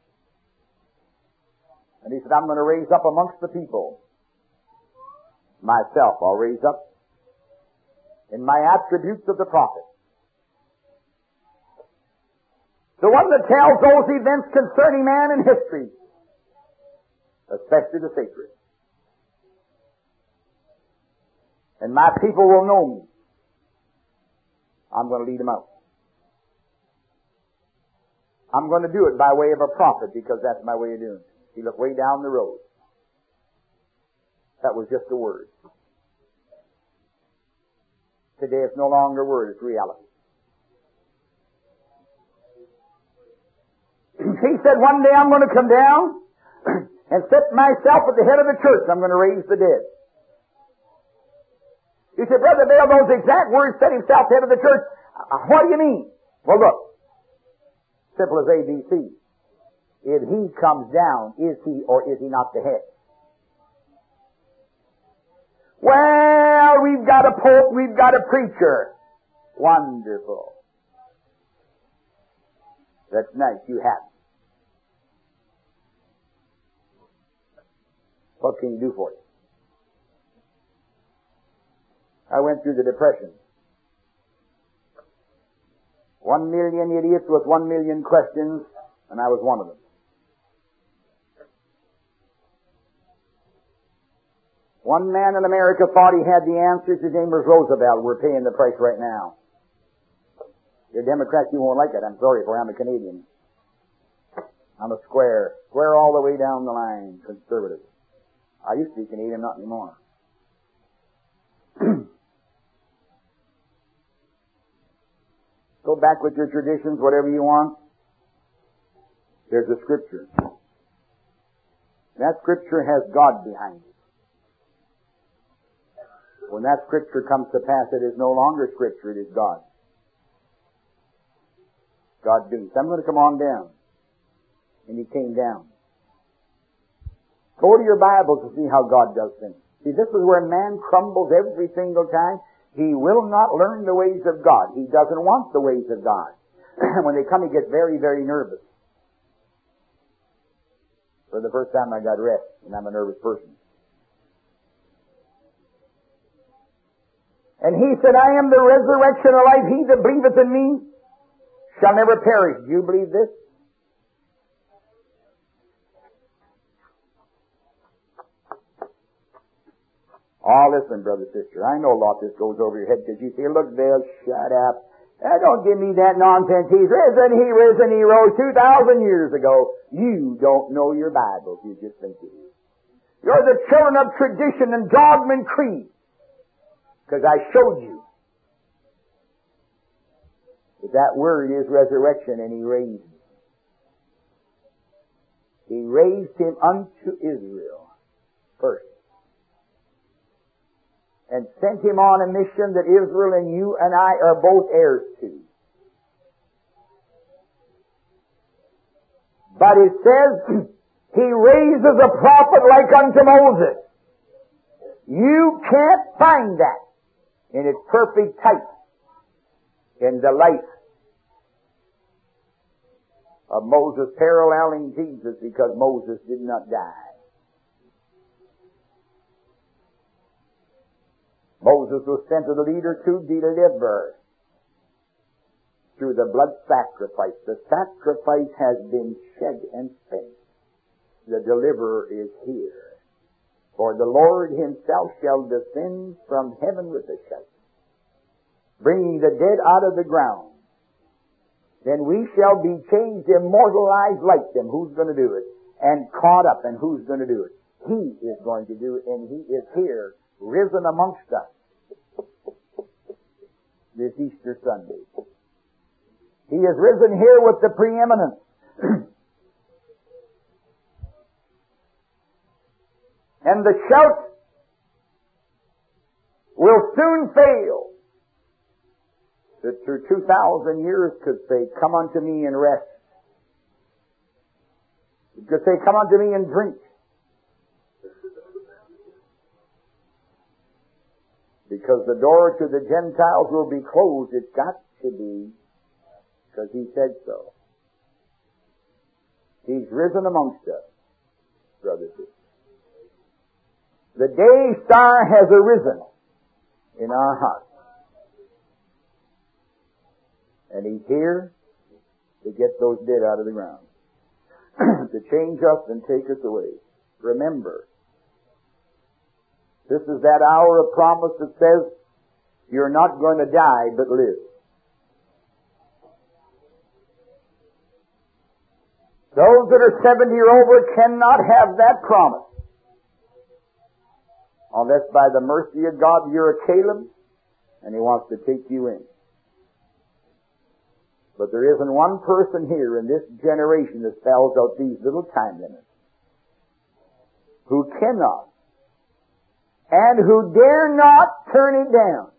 And He said, "I'm going to raise up amongst the people myself. I'll raise up in my attributes of the prophet. The one that tells those events concerning man in history, especially the sacred. And my people will know me. I'm going to lead them out. I'm going to do it by way of a prophet, because that's my way of doing it." He looked way down the road. That was just a word. Today it's no longer a word, it's reality. He said, "One day I'm going to come down and set myself at the head of the church. I'm going to raise the dead." You said, "Brother Bale, those exact words, set himself head of the church." Uh, what do you mean? Well, look. Simple as A B C. If He comes down, is He or is He not the head? Well, we've got a pope, we've got a preacher. Wonderful. That's nice, you have it. What can you do for it? I went through the Depression. One million idiots with one million questions, and I was one of them. One man in America thought he had the answers. His name was Roosevelt. We're paying the price right now. You're Democrats, you won't like it. I'm sorry for you. I'm a Canadian. I'm a square. Square all the way down the line. Conservative. I used to be Canadian, not anymore. Go back with your traditions, whatever you want. There's a scripture. That scripture has God behind it. When that scripture comes to pass, it is no longer scripture, it is God. God doing. So I'm going to come on down. And He came down. Go to your Bible to see how God does things. See, this is where man crumbles every single time. He will not learn the ways of God. He doesn't want the ways of God. When they come, he gets very, very nervous. For the first time I got rest, and I'm a nervous person. And He said, "I am the resurrection and life. He that believeth in me shall never perish." Do you believe this? Oh, listen, brother, sister. I know a lot of this goes over your head because you say, "Look, Bill, shut up. Uh, don't give me that nonsense. He's risen, He risen, He rose two thousand years ago." You don't know your Bible. You just think it is. You're the children of tradition and dogma and creed. Because I showed you that that word is resurrection, and He raised Him. He raised Him unto Israel first. and sent him on a mission that Israel and you and I are both heirs to. But it says, he raises a prophet like unto Moses. You can't find that in its perfect type in the life of Moses, paralleling Jesus, because Moses did not die. Moses was sent as a leader to deliver through the blood sacrifice. The sacrifice has been shed and spent. The deliverer is here. For the Lord himself shall descend from heaven with a shout, bringing the dead out of the ground. Then we shall be changed, immortalized like them. Who's going to do it? And caught up. And who's going to do it? He is going to do it, and he is here, risen amongst us this Easter Sunday. He is risen here with the preeminence. And the shout will soon fail that through two thousand years could say, come unto me and rest. It could say, come unto me and drink. Because the door to the Gentiles will be closed. It's got to be, because he said so. He's risen amongst us, brothers and sisters. The day star has arisen in our hearts. And he's here to get those dead out of the ground. To change us and take us away. Remember, this is that hour of promise that says, you're not going to die, but live. Those that are seventy or over cannot have that promise. Unless by the mercy of God you're a Caleb, and he wants to take you in. But there isn't one person here in this generation that spells out these little time limits who cannot and who dare not turn it down.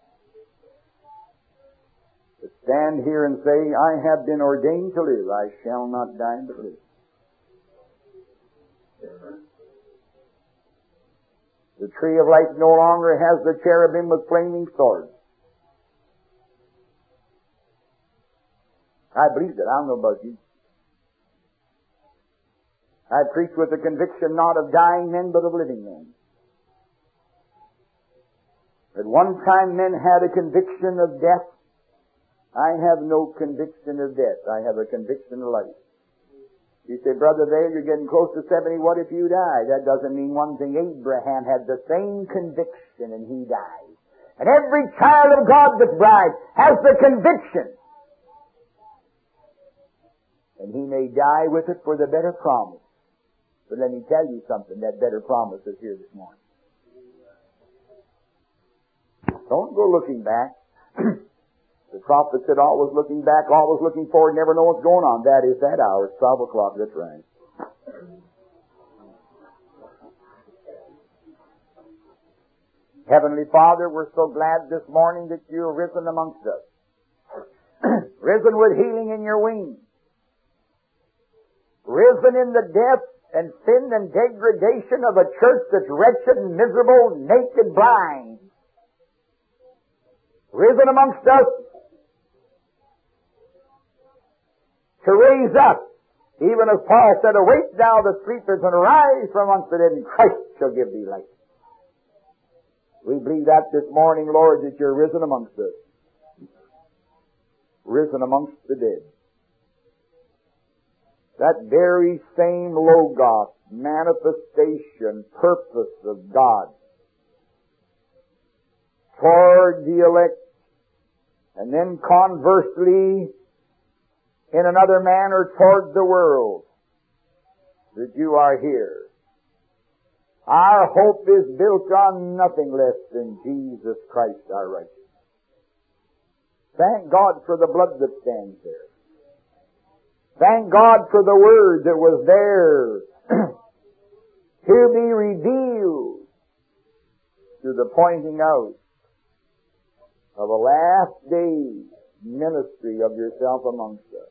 To stand here and say, I have been ordained to live, I shall not die but live. The tree of life no longer has the cherubim with flaming swords. I believe that. I don't know about you. I preach with the conviction not of dying men, but of living men. At one time men had a conviction of death. I have no conviction of death. I have a conviction of life. You say, Brother Vail, you're getting close to seventy. What if you die? That doesn't mean one thing. Abraham had the same conviction and he died. And every child of God that's bride has the conviction. And he may die with it for the better promise. But let me tell you something. That better promise is here this morning. Don't go looking back. The prophet said, always looking back, always looking forward, never know what's going on. That is that hour. It's twelve o'clock. That's right. Heavenly Father, we're so glad this morning that you're risen amongst us. Risen with healing in your wings. Risen in the death and sin and degradation of a church that's wretched and miserable, naked, blind. Risen amongst us to raise up, even as Paul said, awake thou the sleepers and arise from amongst the dead, and Christ shall give thee light. We believe that this morning, Lord, that you're risen amongst us. Risen amongst the dead. That very same Logos, manifestation, purpose of God toward the elect, and then conversely, in another manner toward the world, that you are here. Our hope is built on nothing less than Jesus Christ our righteousness. Thank God for the blood that stands there. Thank God for the Word that was there to be revealed to the pointing out of a last day ministry of yourself amongst us.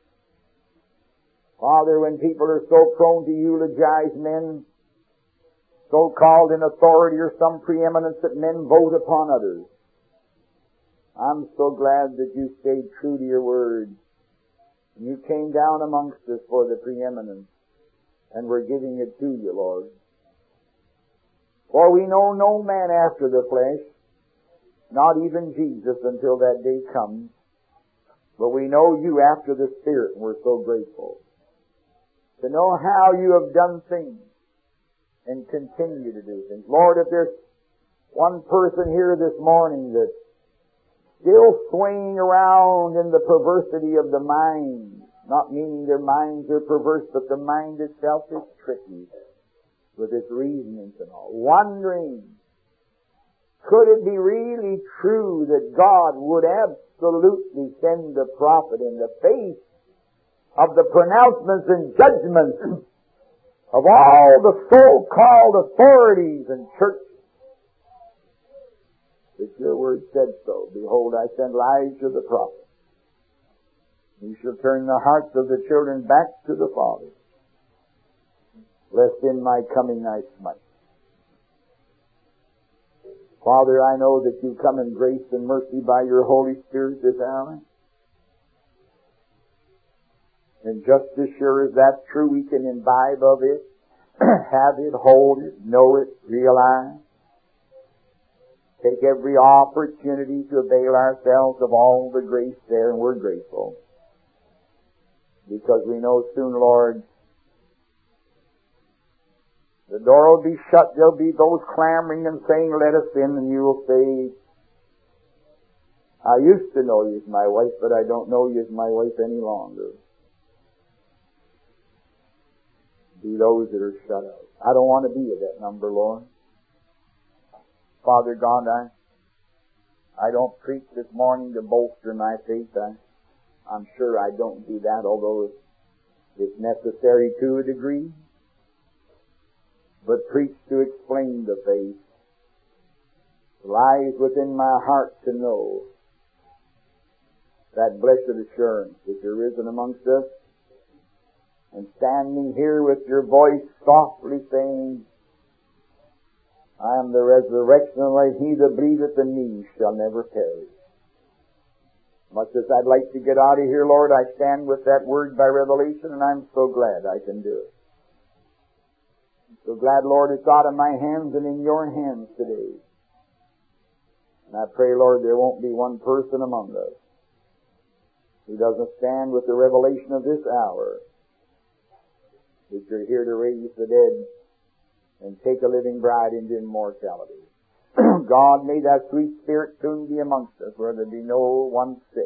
Father, when people are so prone to eulogize men, so called in authority or some preeminence that men vote upon others, I'm so glad that you stayed true to your word. And you came down amongst us for the preeminence, and we're giving it to you, Lord. For we know no man after the flesh, not even Jesus until that day comes, but we know you after the Spirit, and we're so grateful to know how you have done things and continue to do things. Lord, if there's one person here this morning that's still swaying around in the perversity of the mind, not meaning their minds are perverse, but the mind itself is tricky with its reasonings and all, wondering, could it be really true that God would absolutely send the prophet in the face of the pronouncements and judgments of all the so-called authorities and churches? That your word said so. Behold, I send Elijah the prophet. He shall turn the hearts of the children back to the fathers, lest in my coming I smite. Father, I know that you come in grace and mercy by your Holy Spirit this hour. And just as sure as that's true, we can imbibe of it, have it, hold it, know it, realize. Take every opportunity to avail ourselves of all the grace there, and we're grateful. Because we know soon, Lord, the door will be shut. There'll be those clamoring and saying, let us in, and you will say, I used to know you as my wife, but I don't know you as my wife any longer. Be those that are shut out. I don't want to be of that number, Lord. Father God, I, I don't preach this morning to bolster my faith. I, I'm sure I don't do that, although it's necessary to a degree. But preach to explain the faith. It lies within my heart to know that blessed assurance that you're risen amongst us, and standing here with your voice softly saying, I am the resurrection and life. He that believeth in me shall never perish. Much as I'd like to get out of here, Lord, I stand with that word by revelation, and I'm so glad I can do it. I'm so glad, Lord, it's out of my hands and in your hands today. And I pray, Lord, there won't be one person among us who doesn't stand with the revelation of this hour that you're here to raise the dead and take a living bride into immortality. God, may that sweet Spirit soon be amongst us, where there be no one sick.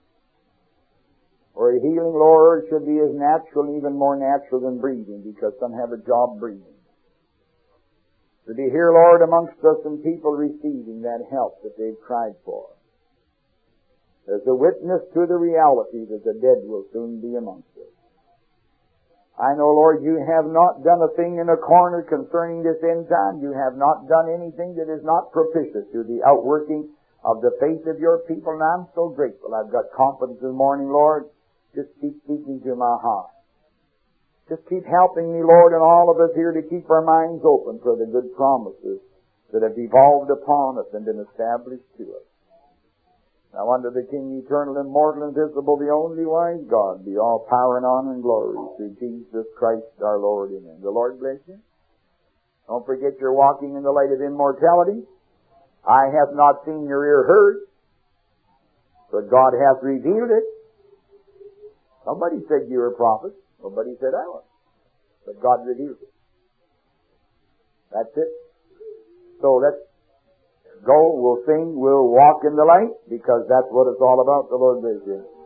Or a healing, Lord, should be as natural, even more natural than breathing, because some have a job breathing. To be here, Lord, amongst us and people receiving that help that they've cried for. As a witness to the reality that the dead will soon be amongst us. I know, Lord, you have not done a thing in a corner concerning this end time. You have not done anything that is not propitious to the outworking of the faith of your people, and I'm so grateful. I've got confidence this morning, Lord. Just keep speaking to my heart. Just keep helping me, Lord, and all of us here to keep our minds open for the good promises that have devolved upon us and been established to us. Now unto the King, eternal, immortal, invisible, the only wise God, be all power and honor and glory through Jesus Christ our Lord. Amen. The Lord bless you. Don't forget you're walking in the light of immortality. Eye hath not seen, your ear heard, but God hath revealed it. Somebody said you were a prophet. Nobody said I was. But God revealed it. That's it. So let's go, we'll sing, we'll walk in the light, because that's what it's all about. The Lord bless you.